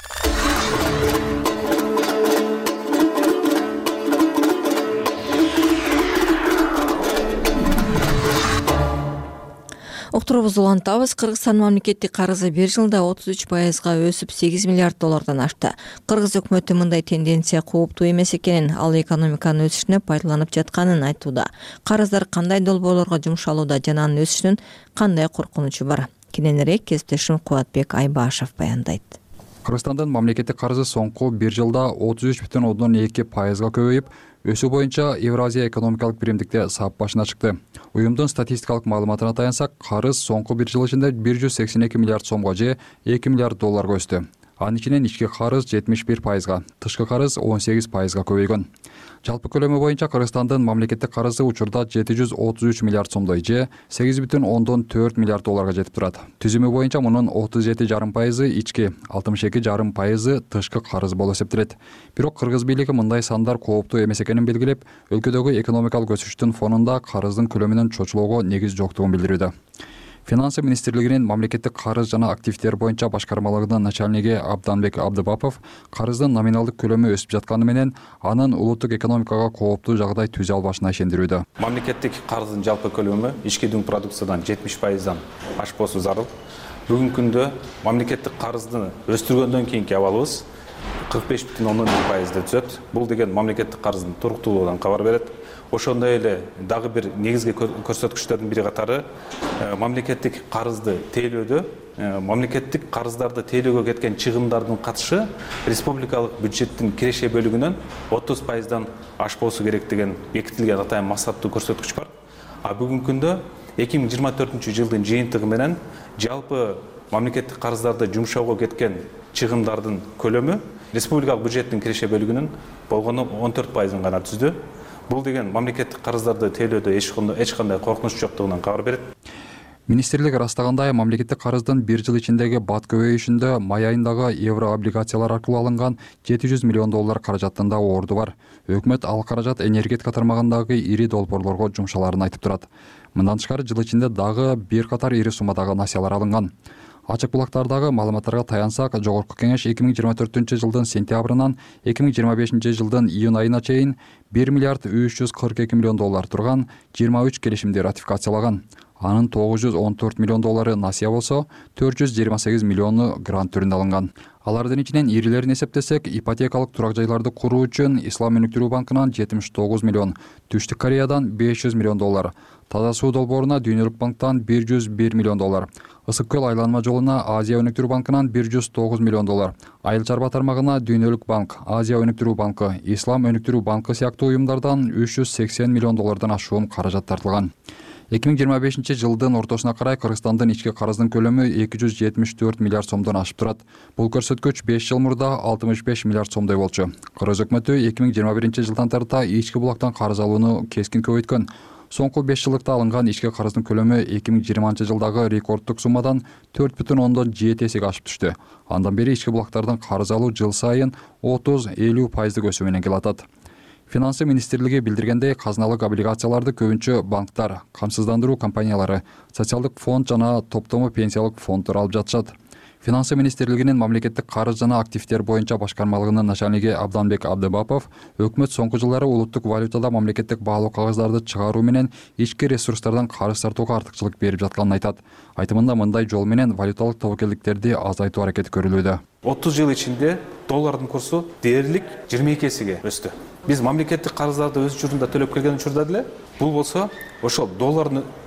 Уктуруубузду улантабыз. Кыргызстан мамлекеттик карызы бир жылда отуз үч пайызга өсүп сегиз миллиард доллардан ашты. Кыргыз өкмөтү мындай тенденция кооптуу эмес экенин, ал экономиканын өсүшүнө пайдаланып жатканын айтууда. Карыздар кандай долбоорлорго жумшалууда жана анын өсүшүнүн кандай коркунучу бар? Кененирээк кесиптешим Кубатбек Айбашев баяндайт. Кыргызстандын мамлекеттик карызы соңку бир жылда отуз үч бүтүн ондон эки пайызга көбөйүп, өсүү боюнча Евразия экономикалык биримдикте сап башына чыкты. Уюмдун статистикалык маалыматына таянсак, карыз соңку бир жыл ичинде бир жүз сексен эки миллиард сомго же эки миллиард долларга өстү. Анын ичинен ички карыз жетимиш бир пайызга, тышкы карыз он сегиз пайызга көбөйгөн. Жалпы көлөмү боюнча Кыргызстандын мамлекеттик карызы учурда жети жүз отуз үч миллиард сомдой же сегиз бүтүн ондон төрт миллиард долларга жетип турат. Түзүмү боюнча мунун отуз жети жарым пайызы ички, алтымыш эки жарым пайызы тышкы карыз болуп эсептелет. Бирок Кыргыз бийлиги мындай сандар кооптуу эмес экенин белгилеп, өлкөдөгү экономикалык өсүштүн фонунда карыздын көлөмүнөн чочулоого негиз жоктугун билдирүүдө. Финансы министрлигинин мамлекеттик карыз жана активдер боюнча башкармалыгынын начальниги Абданбек Абдыбапов карыздын номиналдык көлөмү өсүп жатканы менен анын улуттук экономикага кооптуу жагдай түзө албашына ишендирүүдө. Мамлекеттик карыздын жалпы көлөмү ички дүң продукциядан жетимиш пайыздан ашпосу зарыл. Бүгүнкү күндө мамлекеттик карызды өстүргөндөн кийинки абалыбыз кырк беш бүтүн ондон бир пайызды түзөт. Бул деген мамлекеттик карыздын туруктуулугунан кабар берет. Ошондой эле дагы бир негизги көрсөткүчтөрдүн бири катары мамлекеттик карызды тейлөөдө мамлекеттик карыздарды тейлөөгө кеткен чыгымдардын катышы республикалык бюджеттин киреше бөлүгүнөн отуз пайыздан ашпоосу керек деген бекитилген атайын максаттуу көрсөткүч бар. А бүгүнкү күндө эки миң жыйырма төртүнчү жылдын жыйынтыгы менен жалпы мамлекеттик карыздарды жумшоого кеткен чыгымдардын көлөмү республикалык бюджеттин киреше бөлүгүнүн болгону он төрт пайызын гана түздү. Бул деген мамлекеттик карыздарды тейлөөдө эч кандай коркунуч жоктугунан кабар берет. Министрлик ырастагандай, мамлекеттик карыздын бир жыл ичиндеги бат көбөйүшүндө май айындагы евро облигациялар аркылуу алынган жети жүз миллион доллар каражаттын да орду бар. Өкмөт ал каражат энергетика тармагындагы ири долбоорлорго жумшаларын айтып турат. Мындан тышкары жыл ичинде дагы бир катар ири суммадагы насыялар алынган. Ачык булактардагы маалыматтарга таянсак, Жогорку Кеңеш эки миң жыйырма төртүнчү жылдын сентябрынан эки миң жыйырма бешинчи жылдын июнь айына чейин бир миллиард үч жүз кырк эки миллион доллар турган жыйырма үч келишимди ратификациялаган. Анын тогуз жүз он төрт миллион доллары насыя болсо, төрт жүз жыйырма сегиз миллиону грант түрүндө алынган. Алардын ичинен ирилерин эсептесек, ипотекалык турак жайларды куруу үчүн Ислам өнүктүрүү банкынан жетимиш тогуз миллион, Түштүк Кореядан беш жүз миллион доллар, Таза суу долбооруна Дүйнөлүк банктан бир жүз бир миллион доллар, Ысык көл айланма жолуна Азия өнүктүрүү банкынан бир жүз тогуз миллион доллар, Айыл чарба тармагына Дүйнөлүк банк, Азия өнүктүрүү банкы, Ислам өнүктүрүү банкы сыяктуу уюмдардан үч жүз сексен миллион доллардан ашуун каражат тартылган. эки миң жыйырма бешинчи жылдын ортосуна карай Кыргызстандын ички карыздын көлөмү эки жүз жетимиш төрт миллиард сомдон ашып турат. Бул көрсөткүч беш жыл мурда алтымыш беш миллиард сомдой болчу. Кыргыз өкмөтү эки миң жыйырма биринчи жылдан тарта ички булактан карыз алууну кескин көбөйткөн. Соңку беш жылдыкта алынган ички карыздын көлөмү эки миң жыйырманчы жылдагы рекордтук суммадан төрт бүтүн ондон жети эсеге ашып түштү. Андан бери ички булактардан карыз алуу жыл сайын отуз элүү пайыздык өсүү менен келатат. Финансы министрлиги билдиргендей, казыналык облигацияларды көбүнчө банктар, камсыздандыруу компаниялары, социалдык фонд жана топтому пенсиялык фонддор алып жатышат. Финансы министрлигинин мамлекеттик карыз жана активдер боюнча башкармалыгынын начальниги Абданбек Абдыбапов өкмөт соңку жылдары улуттук валютада мамлекеттик баалуу кагаздарды чыгаруу менен ички ресурстардан карыз тартууга артыкчылык берип жатканын айтат. Айтымында мындай жол менен валюталык тобокелдиктерди азайтуу аракети көрүлүүдө. отуз жыл ичинде доллардын курсу дээрлик жыйырма эки эсеге өстү. Биз мамлекеттик карыздарды өз учурунда төлөп келген учурда деле бул болсо ошол доллардын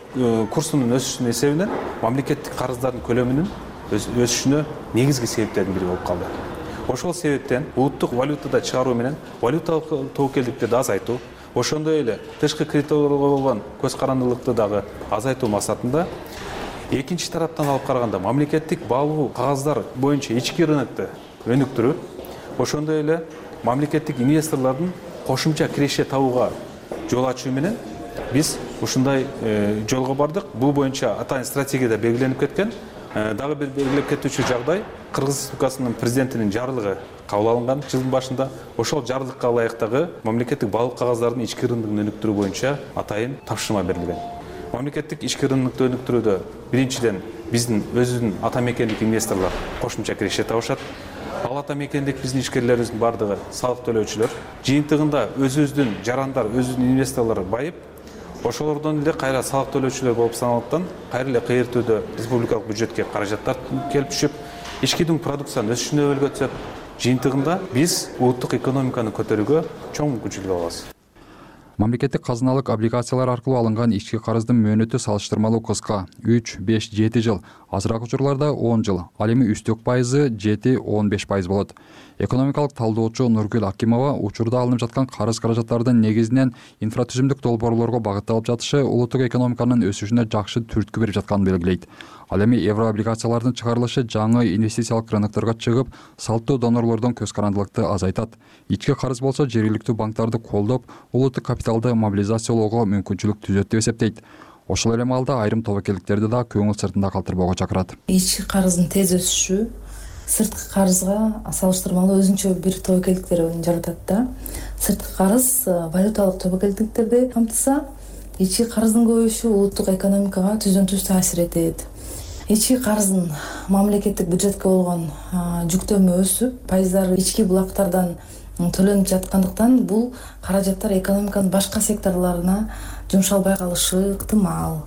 курсунун өсүшүнүн эсебинен мамлекеттик карыздардын көлөмүнүн өсүшүнө негизги себептердин бири болуп калды. Ошол себептен улуттук валютада чыгаруу менен валюталык тобокелдикти азайтуу, ошондой эле тышкы кредиторго болгон көз карандылыкты дагы азайтуу максатында экинчи тараптан алып караганда мамлекеттик баалуу кагаздар боюнча ички рынокто өнүктүрүү, ошондой эле мамлекеттик инвесторлордун кошумча киреше табууга жол ачуу менен биз ушундай жолго бардык. Бул боюнча атайын стратегияда белгиленип кеткен. Дагы бир белгилеп кетүүчү жагдай Кыргыз Республикасынын президентинин жарлыгы кабыл алынган жылдын башында. Ошол жарлыкка ылайык дагы мамлекеттик баалуу кагаздардын ички рыногун өнүктүрүү боюнча атайын тапшырма берилген. Мамлекеттик ички рынокто өнүктүрүүдө биринчиден биздин өзүбүздүн ата мекендик инвесторлор кошумча киреше табышат. Ал ата мекендик биздин ишкерлерибиздин бардыгы салык төлөөчүлөр. Жыйынтыгында өзүбүздүн жарандар, өзүбүздүн инвесторлор байып, ошолордон эле кайра салык төлөөчүлөр болуп саналаттан кайра эле кыйыртүүдө республикалык бюджетке каражаттар келип түшүп, ички дүң продукциянын өсүшүнө өлгө түсөт. Жыйынтыгында биз улуттук экономиканы көтөрүүгө чоң мүмкүнчүлүк алабыз. Мамлекеттик казыналык облигациялар аркылуу алынган ички карыздын мөөнөтү салыштырмалуу кыска үч, беш, жети жыл, азыраак учурларда он жыл, ал эми үстөк пайызы жети он беш пайыз болот. Экономикалык талдоочу Нургүл Акимова учурда алынып жаткан карыз каражаттардын негизинен инфратүзүмдүк долбоорлорго багытталып жатышы улуттук экономиканын өсүшүнө жакшы түрткү берип жатканын белгилейт. Ал эми евро облигациялардын чыгарылышы жаңы инвестициялык рынокторго чыгып, салттуу донорлордон көз карандылыкты азайтат. Ички карыз болсо жергиликтүү банктарды колдоп, улуттук капиталды мобилизациялоого мүмкүнчүлүк түзөт деп эсептейт. Ошол эле маалда айрым тобокелдиктерди да көңүл сыртында калтырбоого чакырат. Ички карыздын тез өсүшү сырткы карызга салыштырмалуу өзүнчө бир тобокелдиктерин жаратат да. Сырткы карыз валюталык тобокелдиктерди камтыса, ички карыздын көбөйүшү улуттук экономикага түздөн түз таасир этет. Ички карыздын мамлекеттик бюджетке болгон жүктөмө өсүп, пайыздары ички булактардан төлөнүп жаткандыктан бул каражаттар экономиканын башка секторлоруна жумшалбай калышы ыктымал.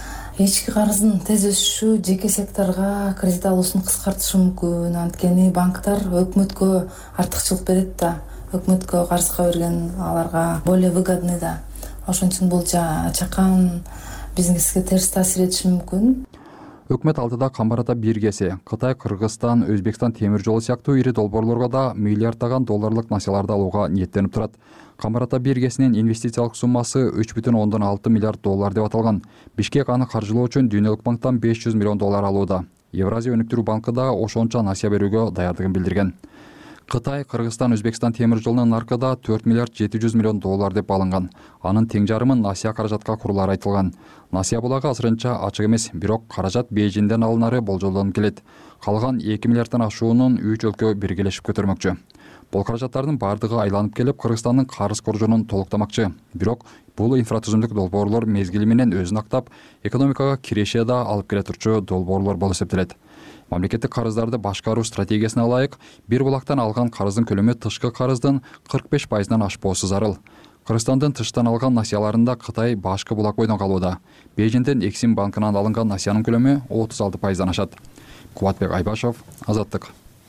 Ички карыздын тез өсүшү жеке секторго кредит алуусун кыскартышы мүмкүн. Анткени банктар өкмөткө артыкчылык берет да. Өкмөткө карызга берген аларга более выгодный да. Ошон үчүн бул чакан бизнеске терс таасир этиши мүмкүн. Өкмөт алдыда Камбарата биргеси, Кытай, Кыргызстан, Өзбекстан темир жолу сыяктуу ири долбоорлорго да миллиарддаган долларлык насыяларды алууга ниеттенип турат. Камбарата биргесинин инвестициялык суммасы үч бүтүн ондон алты миллиард доллар деп аталган. Бишкек аны каржылоо үчүн Дүйнөлүк банктан беш жүз миллион доллар алууда. Евразия өнүктүрүү банкы да ошончо насыя берүүгө даярдыгын билдирген. Кытай, Кыргызстан, Өзбекстан темир жолунун наркыда төрт миллиард жети жүз миллион доллар деп алынган. Анын тең жарымын насыя каражатка курулары айтылган. Насыя булагы азырынча ачык эмес, бирок каражат Бейжиңден алынары болжолдонуп келет. Калган эки миллиарддан ашуунун үч өлкө биргелешип көтөрмөкчү. Бул каражаттардын бардыгы айланып келип, Кыргызстандын карыз коржунун толуктамакчы. Бирок бул инфратүзүмдүк долбоорлор мезгили менен өзүн актап, экономикага киреше да алып келе турчу долбоорлор болуп эсептелет. Мамлекеттик карыздарды башкаруу стратегиясына ылайык бир булактан алган карыздын көлөмү тышкы карыздын кырк беш пайызынан ашпоосу зарыл. Кыргызстандын тыштан алган насыяларында Кытай башкы булак бойдон калууда. Бейжиңден Эксим банкынан алынган насыянын көлөмү отуз алты пайыздан ашат. Кубатбек Айбашов, Азаттык.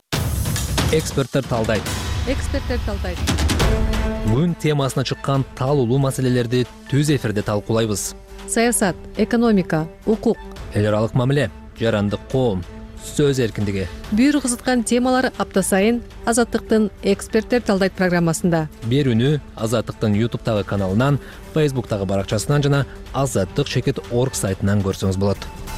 Эксперттер талдайт. Эксперттер талдайт. Күн темасына чыккан таалуулуу маселелерди түз эфирде талкуулайбыз. Саясат, экономика, укук, эл аралык мамиле, жарандык коом, сөз эркиндиги. Бүйүр кызыткан темалар апта сайын Азаттыктын Эксперттер талдайт программасында. Берүүнү Азаттыктын ютубтагы каналынан, фейсбуктагы баракчасынан жана азаттык чекит орг сайтынан көрсөңүз болот.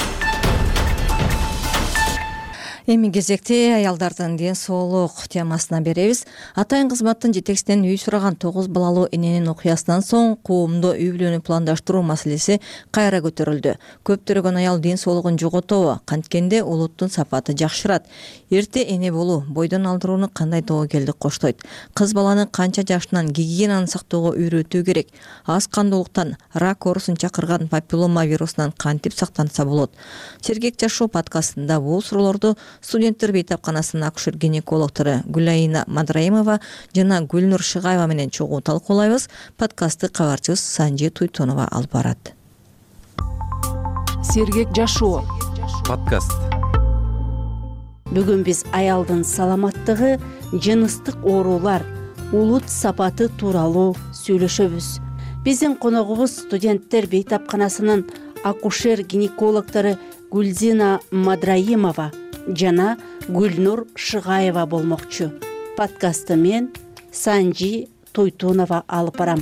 Эми кезекте аялдардын ден соолук темасына беребиз. Атайын кызматтын жетекчисинен үй сураган тогуз балалуу эненин окуясынан соң коомдо үй бүлөнү пландаштыруу маселеси кайра көтөрүлдү. Көптөгөн аял ден соолугун жоготобу, канткенде улуттун сапаты жакшырат. Эрте эне болуу бойдон алдырууну кандай тобокелдик коштойт? Кыз баланы канча жашынан гигиенаны сактоого үйрөтүү керек? Аз кандуулуктан, рак оорусун чакырган папиллома вирусунан кантип сактанса болот? Сергек жашоо подкастында бул суроолорду студенттер бейтапканасынын акушер-гинекологтору Гүлайна Мадраимова жана Гүлнур Шыгаева менен чогуу талкуулайбыз. Подкастты кабарчыбыз Санжи Туйтонова алып барат. Сергек жашоо подкаст. Бүгүн биз аялдын саламаттыгы, жыныстык оорулар, улут сапаты тууралуу сүйлөшөбүз. Биздин коногубуз студенттер бейтапканасынын акушер гинекологтору Гүлзина Мадраимова жана Гүлнур Шыгаева болмокчу. Подкастты мен Санжи Тойтунова алып барам.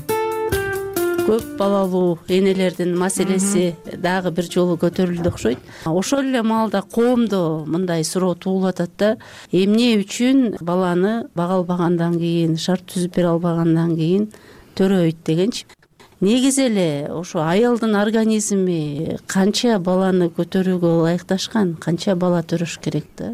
Көп балалуу энелердин маселеси дагы бир жолу көтөрүлдү окшойт. Ошол эле маалда коомдо мындай суроо туулуп атат да, эмне үчүн баланы бага албагандан кийин, шарт түзүп бере албагандан кийин төрөйт дегенчи. Негизи эле ошо аялдын организми канча баланы көтөрүүгө ылайыкташкан, канча бала төрөш керек да.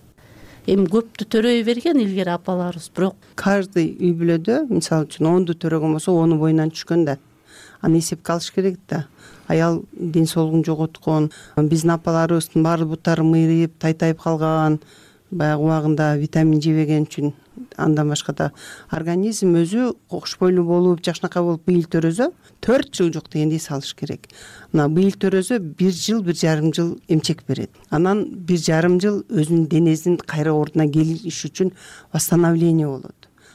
Эми көптү төрөй берген илгери апаларыбыз, бирок каждый үй бүлөдө мисалы үчүн онду төрөгөн болсо onu боюнан түшкөн да. Аны эсепке алыш керек да. Аял ден соолугун жоготкон, биздин апаларыбыздын баары буттары мыйрыйып, тайтайып калган, баягы убагында витамин жебеген үчүн, андан башка да организм өзү кош бойлуу болуп, жакшынакай болуп быйыл төрөзө, төрт жыл жок дегендей салыш керек. Мына быйыл төрөзө бир жыл, бир жарым жыл эмчек берет. Анан бир жарым жыл өзүнүн денесин кайра ордуна келиш үчүн восстановление болот.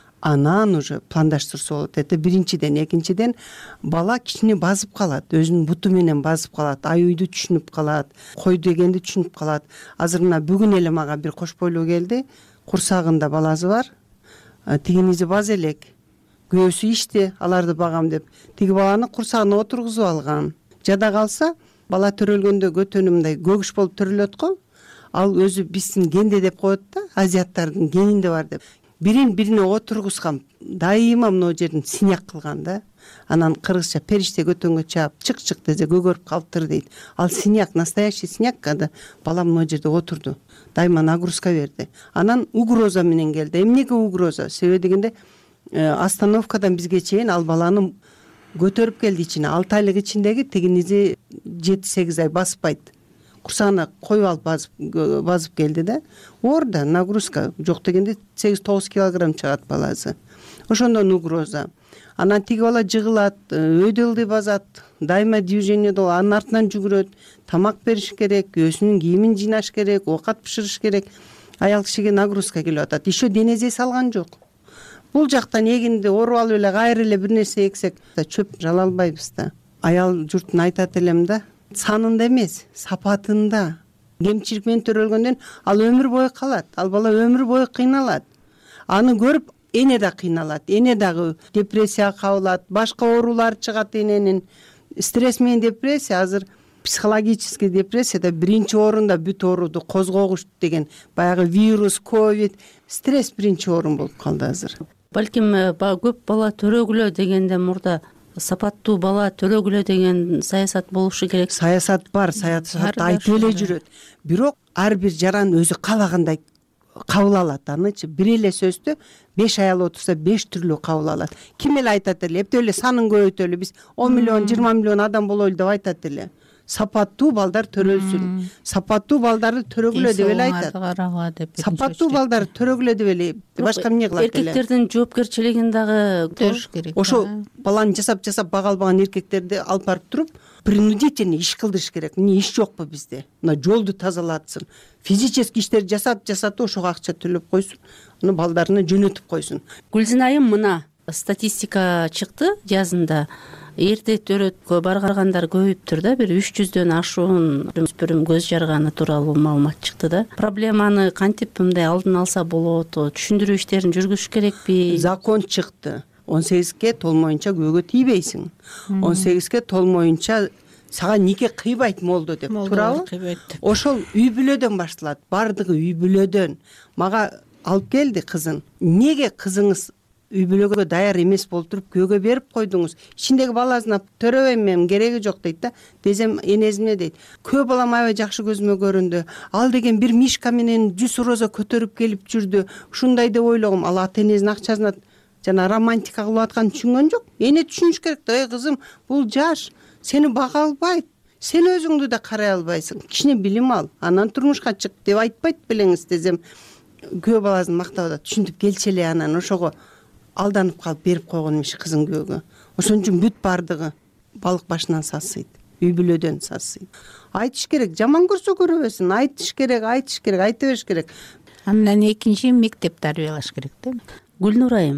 Анан уже пландаштырса болот. Это биринчиден, экинчиден бала кичине базып калат, өзүнүн буту менен базып калат, аюуйду түшүнүп калат, кой дегенди түшүнүп калат. Азыр мына бүгүн эле мага бир кош бойлуу келди, курсагында баласы бар, тигинизи баз элек, күйөөсү ишти, аларды багам деп, тиги баланы курсагына отургузуп алган. Жада калса, бала төрөлгөндө көтөнү мындай көгүш болуп төрөлөт го, ал өзү биздин генде деп коет да, азиаттардын генинде бар деп. Бирин бирине отургузган, дайыма мына жердин синяк кылган да. Анан кыргызча периште көтөнгө чаап, чык-чык десе көгөрүп калыптыр дейт. Ал синяк, настоящий синяк, када бала мына жерде отурду. Дайыма нагрузка берди. Анан угроза менен келди. Эмнеге угроза? Себеби дегенде остановкадан бизге чейин ал баланы көтөрүп келди ичине. алты айлык ичиндеги тигинизи жети сегиз ай баспайт. Курсагына коюп алып базып, базып келди да. Орда нагрузка жок дегенде сегиз тогуз килограмм чыгат баласы. Ошондон угроза. Анан тиги бала жыгылат, өйдө ылдый базат, дайыма движение болот, анын артынан жүгүрөт, тамак бериш керек, өзүнүн кийимин жыйнаш керек, оокат бышырыш керек. Аял кишиге нагрузка келип атат. Еще денезе салган жок. Бул жактан эгинди оруп алып эле кайра эле бир нерсе эксек, чөп жала албайбыз да. Аял журтун айтат элем да, санында эмес, сапатында. Кемчилик менен төрөлгөндөн ал өмүр бою калат. Ал бала өмүр бою кыйналат. Аны көрүп эне да кыйналат. Эне дагы депрессияга кабылат, башка оорулар чыгат эненин. Стресс менен депрессия азыр психологический депрессияда биринчи орунда бүт ооруду козгогуч деген баягы вирус, ковид, стресс биринчи орун болуп калды азыр. Балким көп бала төрөгүлө дегенде мурда сапаттуу бала төрөгүлө деген саясат болушу керек. Саясат бар, саясат айтып эле жүрөт. Бирок ар бир жаран өзү каалагандай кабыл алат анычы. Бир эле сөздү беш аял отурса беш түрлүү кабыл алат. Ким эле айтат эле, эптеп эле санын көбөйтөлү, биз он миллион, жыйырма миллион адам болойлу деп айтат эле. Сапаттуу балдар төрөлсүн. Сапаттуу балдарды төрөгүлө деп эле айтат. Сапаттуу балдар төрөгүлө деп эле башка эмне кылат эле. Эркектердин жоопкерчилигин дагы көрүш керек. Ошо баланы жасап жасап бага албаган эркектерди алып барып туруп, принудительный иш кылдырыш керек. Эмне иш жокпу бизде? Мына жолду тазалатсын. Физический иштер жасап жасатып ошого акча төлөп койсун. Аны балдарына жөнөтүп койсун. Гүлзинайым, мына статистика чыкты жазында. Эрте төрөткө баргандар көбөйүптүр да, бир үч жүздөн ашуун өспүрүм көз жарганы тууралуу маалымат чыкты да. Проблеманы кантип мындай алдын алса болот, түшүндүрүү иштерин жүргүзүш керекпи? Закон чыкты. он сегизге толмоюнча күйөөгө тийбейсиң. он сегизге толмоюнча сага нике кыйбайт молдо деп, туурабы? Ошол үй бүлөдөн башталат, бардыгы үй бүлөдөн. Мага алып келди кызын. Неге кызыңыз үй бүлөгө даяр эмес болуп туруп күйөөгө берип койдуңуз? Ичиндеги баласын төрөбөйм мен, кереги жок дейт да. Десем, энесине дейт, көө балам аябай жакшы көзүмө көрүндү. Ал деген бир мишка менен жүз роза көтөрүп келип жүрдү. Ушундай деп ойлогом. Ал ата энесинин акчасына жана романтика кылып атканын түшүнгөн жок. Эне түшүнүш керек да, эй кызым, бул жаш, сени бага албайт. Сен өзүңдү да карай албайсың. Кичине билим ал, анан турмушка чык деп айтпайт белеңиз десем, күйөө баласын мактап атат. Түшүнүп келчи эле, анан ошого алданып калып берип койгон эмиш кызын күйөөгө. Ошон үчүн бүт бардыгы балык башынан сасыйт, үй бүлөдөн сасыйт. Айтыш керек, жаман көрсө көрөбөсүн, айтыш керек, айтыш керек, айта бериш керек. Андан экинчи мектеп тарбиялаш керек да. Гүлнур айым,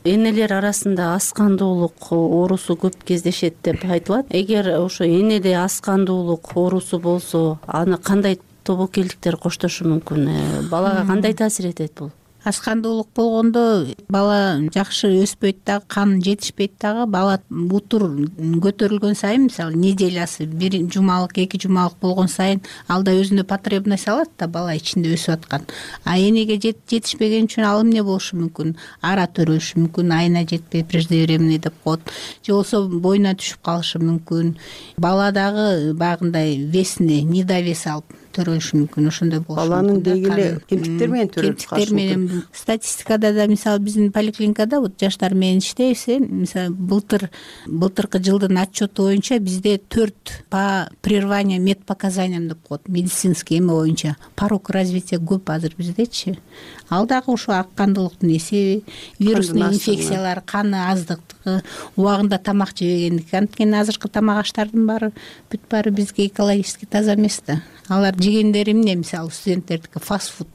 энелер арасында аскандуулук оорусу көп кездешет деп айтылат. Эгер ошо энеде аскандуулук оорусу болсо, аны кандай тобокелдиктер коштошу мүмкүн? Балага кандай таасир этет бул? Аскандуулук болгондо бала жакшы өспөйт дагы, кан жетишпейт дагы. Бала бутур көтөрүлгөн сайын, мисалы неделясы бир жумалык, эки жумалык болгон сайын ал да өзүнө потребность алат да, бала ичинде өсүп аткан. А энеге жетишпеген үчүн ал эмне болушу мүмкүн? Ара төрөлүшү мүмкүн, айына жетпей преждевременный деп коет. Же болбосо боюна түшүп калышы мүмкүн. Бала дагы багындай весине, недовес алып төрөлүшү мүмкүн. Ошондой болушу мүмкүн. Баланын дегеле кемтиктер менен төрөлүп калышы мүмкүн. Статистикада да, мисалы биздин поликлиникада вот жаштар менен иштейбиз, мисалы былтыр былтыркы жылдын отчету боюнча бизде төрт по прерыванию медпоказаниям деп коет, медицинский эме боюнча порог развития көп азыр биздечи. Ал дагы ошо аккандуулуктун эсеби, вирусный инфекциялар, каны аздыктыгы, убагында тамак жебегендик. Анткени азыркы тамак аштардын баары бүт баары бизге экологически таза эмес да. Алар жегендери эмне, мисалы студенттердики фастфуд,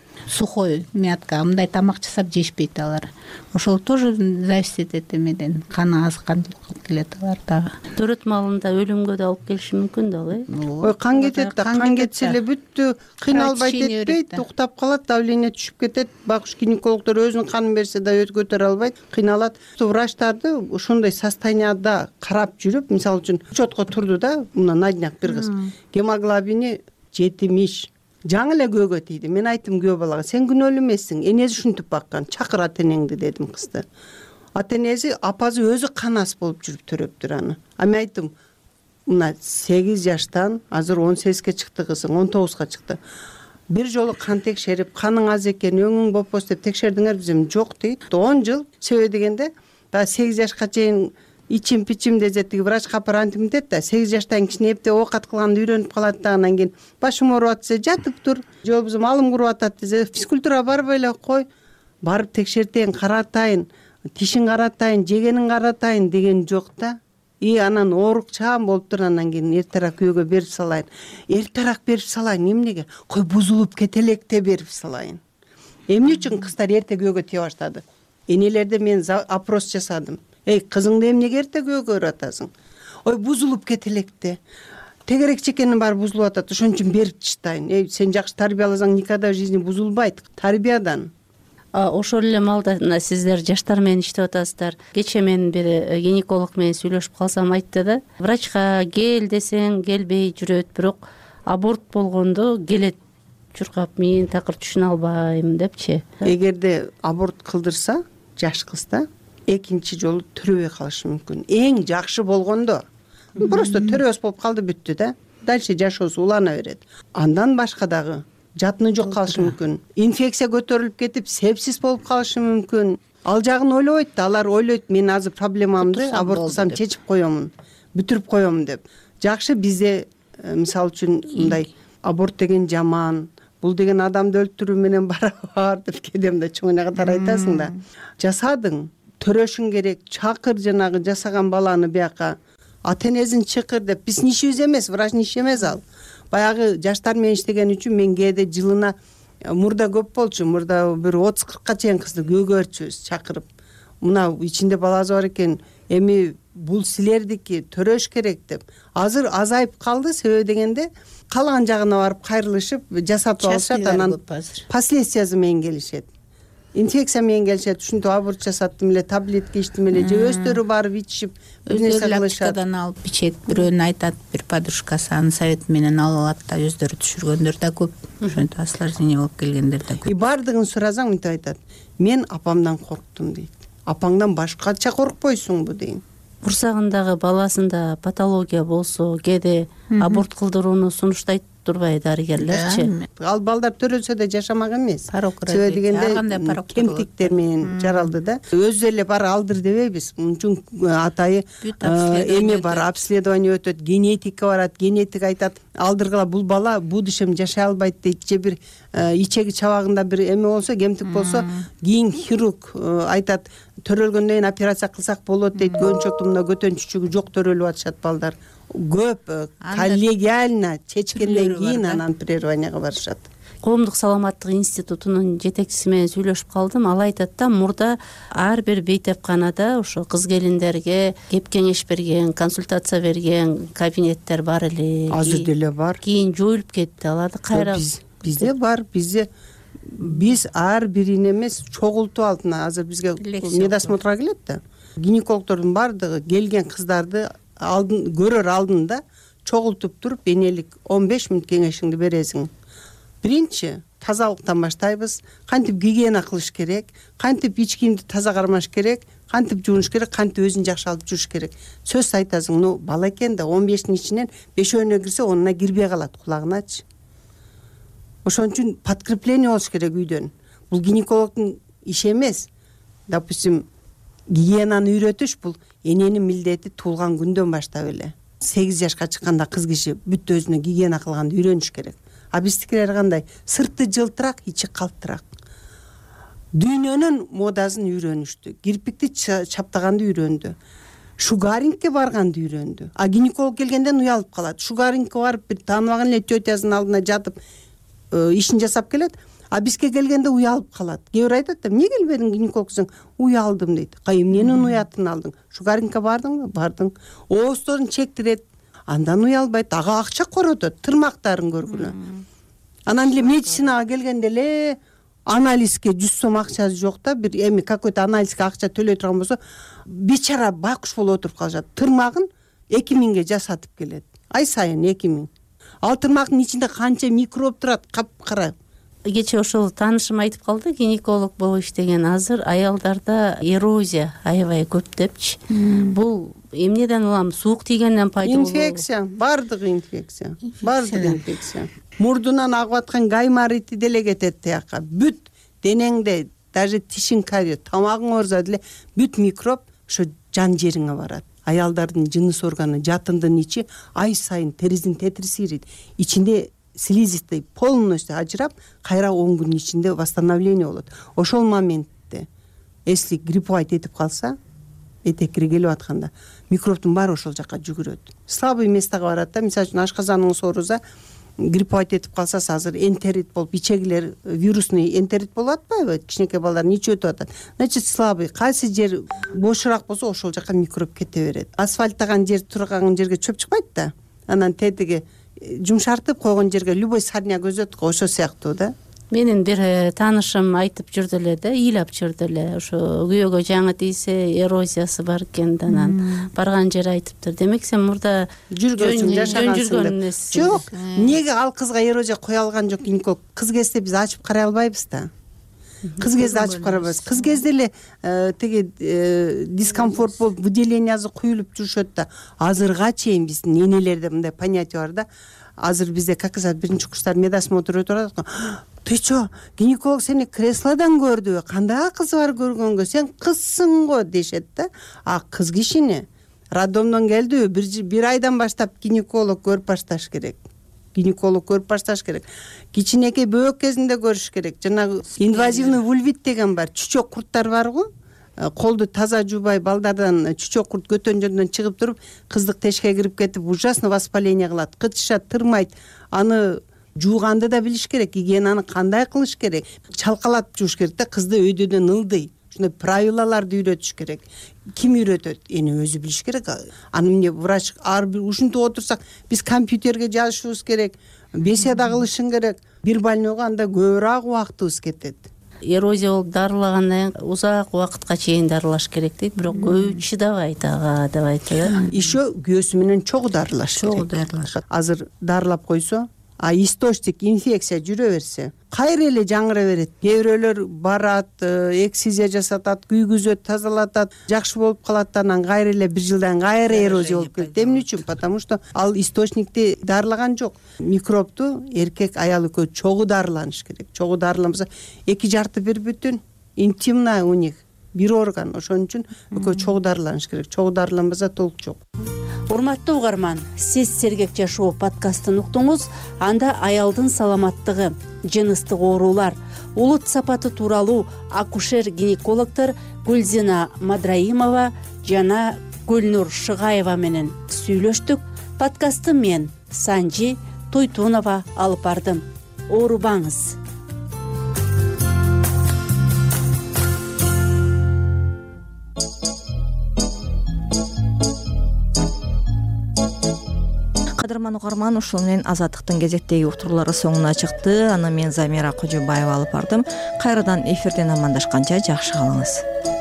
сухой мятка, мындай тамак жасап жешпейт алар. Ошол тоже зависит этет эмеден, каны аз кандуулукка келет алар дагы. Төрөт маалында өлүмгө да алып келиши мүмкүн да, э? Ой, кан кетет да, кан кетсе эле бүттү, кыйналбайт этпейт, уктап калат, давление түшүп кетет. Багыш гинекологдор өзүнүн канын берсе да көтөрө албайт, кыйналат. Врачтарды ошондой состоянияда карап жүрүп, мисалы үчүн учетко турду да, мына на днях бир кыз гемоглобини жетимиш жаңы эле көөгө тийди. Мен айттым күйөө балага, сен күнөөлүү эмессиң, энеси ушинтип баккан, чакыр ата энеңди дедим кызды. Ата энеси апасы өзү канас болуп жүрүп төрөптүр аны. А мен айттым, мына сегиз жаштан азыр он сегизге чыкты кызың, он тогузга чыкты. Бир жолу кан текшерип, каның аз экен, өңүң болбосу деп текшердиңерби десем, жок дейт. он жыл себеби дегенде, баягы сегиз жашка чейин ичим пичим дезеттиги врачка апар антип дет да, сегиз жаштан кичине эптеп оокат кылганды үйрөнүп калат да, анан кийин башым ооруп атса жатып тур, же болбосо малым куруп атат десе, физкультурага барбай эле кой, барып текшертейин, каратайын, тишин каратайын, жегенин каратайын деген жок да. И анан оорукчаан болуптур, анан кийин эртерээк күйөөгө берип салайын. Эртерээк берип салайын эмнеге? Кой бузулуп кете электе берип салайын. Эмне үчүн кыздар эрте күйөөгө тие баштады? Энелерде мен опрос жасадым. Эй, кызыңды эмнеге эрте күйөөгө баратасың? Ой, бузулуп кете электе. Тегерекчи экенин баары бузулуп атат, ошон үчүн берип таштайын. Эй, сен жакшы тарбияласаң, никогда в жизни бузулбайт. Тарбиядан. Ошол эле маалда сиздер жаштар менен иштеп атасыздар. Кечээ мен бир гинеколог менен сүйлөшүп калсам айтты да, врачка кел десең келбей жүрөт, бирок аборт болгондо келет. Чуркап, мен такыр түшүнө албайм депчи. Эгерде аборт кылдырса, жаш кызда экинчи жолу төрөбөй калышы мүмкүн. Эң жакшы болгондо просто төрөбөс болуп калды, бүттү да. Дальше жашоосу улана берет. Андан башка дагы жатыны жок калышы мүмкүн. Инфекция көтөрүлүп кетип, сепсис болуп калышы мүмкүн. Ал жагын ойлобойт да, алар ойлойт, мен азыр проблемамды аборт кылсам чечип коемун, бүтүрүп коемун деп. Жакшы бизде мисалы үчүн мындай аборт деген жаман, бул деген адамды өлтүрүү менен барабар деп кедемде чоңуна катар айтасың да. Жасадың, төрөшүң керек, чакыр жанагы жасаган баланы бияка, ата энесин чакыр деп. Биздин ишибиз эмес, врачтын иши эмес ал. Баягы жаштар менен иштеген үчүн мен кээде жылына, мурда көп болчу, мурда бир отуз кыркка чейин кызды күйөөгө берчүбүз чакырып. Мына ичинде баласы бар экен, эми бул силердики, төрөш керек деп. Азыр азайып калды, себеби дегенде калган жагына барып кайрылышып жасап алышат, анан последствиясы менен келишет. Инфекция менен келишет, ушинтип аборт жасаттым эле, таблетка ичтим эле, же өздөрү барып ичишип, бир нерсе кылышат. Аптекадан алып ичет, бирөөнүн айтат, бир подружкасы анын совети менен алып алат да, өздөрү түшүргөндөр да көп. Ошентип осложнение болуп келгендер да көп. И бардыгын суразаң мынтип айтат. Мен апамдан корктум дейт. Апаңдан башкача коркпойсуңбу дейм. Курсагындагы баласында патология болсо, кээде аборт кылдырууну сунуштайт турбай дарыгерлерчи? Ал балдар төрөлсө да жашамак эмес. Себеби дегенде кемтиктер менен жаралды да. Өзү эле бар алдыр дебейбиз. Мун үчүн атайы эме бар, обследование өтөт, генетика барат, генетик айтат, алдыргыла бул бала будущем жашай албайт дейт. Же бир ичеги чабагында бир эме болсо, кемтик болсо, кийин хирург айтат, төрөлгөндөн кийин операция кылсак болот дейт. Көөнчөктүн мына көтөнчүчүгү жок төрөлүп атышат балдар. Көп коллегиально чечкенден кийин анан прерыванияга барышат. коомдук саламаттык институтунун жетекчиси менен сүйлөшүп калдым. Ал айтат да, мурда ар бир бейтепканада ошо кыз келиндерге кеп кеңеш берген, консультация берген кабинеттер бар эле. Азыр деле бар. Кийин жоюлуп кетти. Аларды кайра бизде бар. Бизде биз ар бирин эмес чогултуп алдын. Азыр бизге медосмотрга келет да. Гинекологдордун баардыгы келген кыздарды алдын көрөр алдында чогултуп туруп, энелик он беш мүнөт кеңешиңди бересиң. Биринчи тазалыктан баштайбыз. Кантип гигиена кылыш керек, кантип ич кийимди таза кармаш керек, кантип жуунуш керек, кантип өзүн жакшы алып жүрүш керек. Сөз айтасың, ну бала экен да он бештин ичинен бешөөнө кирсе, онуна кирбей калат кулагыначы. Ошон үчүн подкрепление болуш керек үйдөн. Бул гинекологдун иши эмес. Допустим, гигиенаны үйрөтүш бул эненин милдети туулган күндөн баштап эле. сегиз жашка чыкканда кыз киши бүт өзүнө гигиена кылганды үйрөнүш керек. А биздикилер кандай? Сырты жылтыраак, ичи калттыраак. Дүйнөнүн модасын үйрөнүштү. Кирпикти чаптаганды үйрөндү. Шугарингке барганды үйрөндү. А гинеколог келгенден уялып калат. Шугарингке барып бир тааныбаган эле тетясынын алдына жатып ишин жасап келет. А бизге келгенде уялып калат. Кээ бир айтат да, эмне келбедиң гинекологсуң? Уялдым дейт. Кай эмненин уятын алдың? Шугарингке бардыңбы? Бардың. Оозторун чектирет. Андан уялбайт. Ага акча коротот, тырмактарын көргүлө. Анан эле медицинага келгенде эле анализге жүз сом акчасы жок да, бир эми какой-то анализге акча төлөй турган болсо, бечара байкуш болуп отуруп калышат. Тырмагын эки миңге жасатып келет. Ай сайын эки миң. Ал тырмактын ичинде канча микроб турат, капкара. Кече ошол таанышым айтып калды, гинеколог болуп иштеген. Азыр аялдарда эрозия аябай көп депчи. Бул эмнеден улам? Суук тийгенден пайда болобу? Инфекция, баардыгы инфекция. Баардыгы инфекция. Мурдунан агып аткан гайморити деле кетет тияка. Бүт денеңде, даже тишиң кариет, тамагың оорузат эле, бүт микроб ошо жан жериңе барат. Аялдардын жыныс органы, жатындын ичи ай сайын теризин тетириси ирит. Ичинде слизистый полностью ажырап, кайра он күн ичинде восстановление болот. Ошол моментте если гриппоид этип калса, этекири келип атканда, микробдун баары ошол жака жүгүрөт. Слабый местага барат да, мисалы үчүн ашказаныңыз сооруза гриппоид этип калса, азыр энтерит болуп, ичегилер вирусный энтерит болуп атпайбы? Кичинекей балдар ичип өтүп атат. Значит, слабый, кайсы жер бошураак болсо, ошол жака микроб кете берет. Асфальттаган жер турган жерге чөп чыкпайт да. Анан тетиги жумшартып койгон жерге любой сарня көзөт, ошо сыяктуу да. Менин бир таанышым айтып жүрдү эле да, ыйлап жүрдү эле. Ошо күйөөгө жаңы тийсе, эрозиясы бар экен, анан барган жери айтыптыр. Демек сен мурда жүргөнсүң, жашагансың деп. Жок, эмнеге ал кызга эрозия кое алган жок гинеколог? Кыз кезде биз ачып карай албайбыз да. Кыз кезде ачып карабайбыз. Кыз кезде эле теги дискомфорт болуп, выделениясы куюлуп жүрүшөт да. Азырга чейин биздин энелерде мындай понятие бар да. Азыр бизде как сказать, биринчи курстар медосмотр өтүп атат. Ты чо, гинеколог сени креслодан көрдүбү? Кандай кызы бар көргөнгө? Сен кызсың го дешет да. А кыз кишини роддомдон келдиби? Бир, бир айдан баштап гинеколог көрүп башташ керек. Гинеколог көрүп башташ керек. Кичинекей бөөк кезинде көрүш керек. Жанагы инвазивный вульвит деген бар. Чүчөк курттар бар го. Колду таза жуубай балдардан чүчөк курт көтөн жөндөн чыгып туруп, кыздык тешке кирип кетип, ужасно воспаление кылат. Кытышат, тырмайт. Аны жууганды да билиш керек, гигиенаны кандай кылыш керек. Чалкалап жууш керек да, кызды өйдөдөн ылдый. Ушундай правилаларды үйрөтүш керек. Ким үйрөтөт? Эни өзү билиш керек. Аны эмне врач ар бир ушинтип отурсак, биз компьютерге жазышыбыз керек, беседа кылышың керек. Бир больнойго анда көбүрөөк убактыбыз кетет. Эрозия болуп дарылагандан кийин узак убакытка чейин дарылаш керек дейт, бирок көп чыдабайт ага деп айтты. Еще күйөөсү менен чогуу дарылаш керек. Чогуу дарылаш. Азыр дарылап койсо, а источник инфекция жүрө берсе, кайра эле жаңыра берет. Кээ бирөөлөр барат, эксизия жасатат, күйгүзөт, тазалатат, жакшы болуп калат, анан кайра эле бир жылдан кайра эрозия болуп кетет. Эмне үчүн? Потому что ал источникти дарылаган жок. Микробту эркек аял экөө чогуу дарыланыш керек. Чогуу дарыламаса, эки жарты бир бүтүн, интимная у них бир орган. Ошон үчүн экөө чогуу дарыланыш керек. Чогуу дарыламаса толук жок. Урматтуу угарман, сиз Сергек жашоо подкастын уктуңуз. Анда аялдын саламаттыгы, жыныстык оорулар, улут сапаты тууралуу акушер-гинекологдор Гүлзина Мадраимова жана Гүлнур Шыгаева менен сүйлөштүк. Подкастты мен Санжи Тойтунова алып бардым. оорубаңыз. Кадырман угарман, ушул менен Азаттыктын кезектеги уктуруулары соңуна чыкты. Аны мен Замира Кожобаева алып бардым. Кайрадан эфирден амандашканча жакшы калыңыз.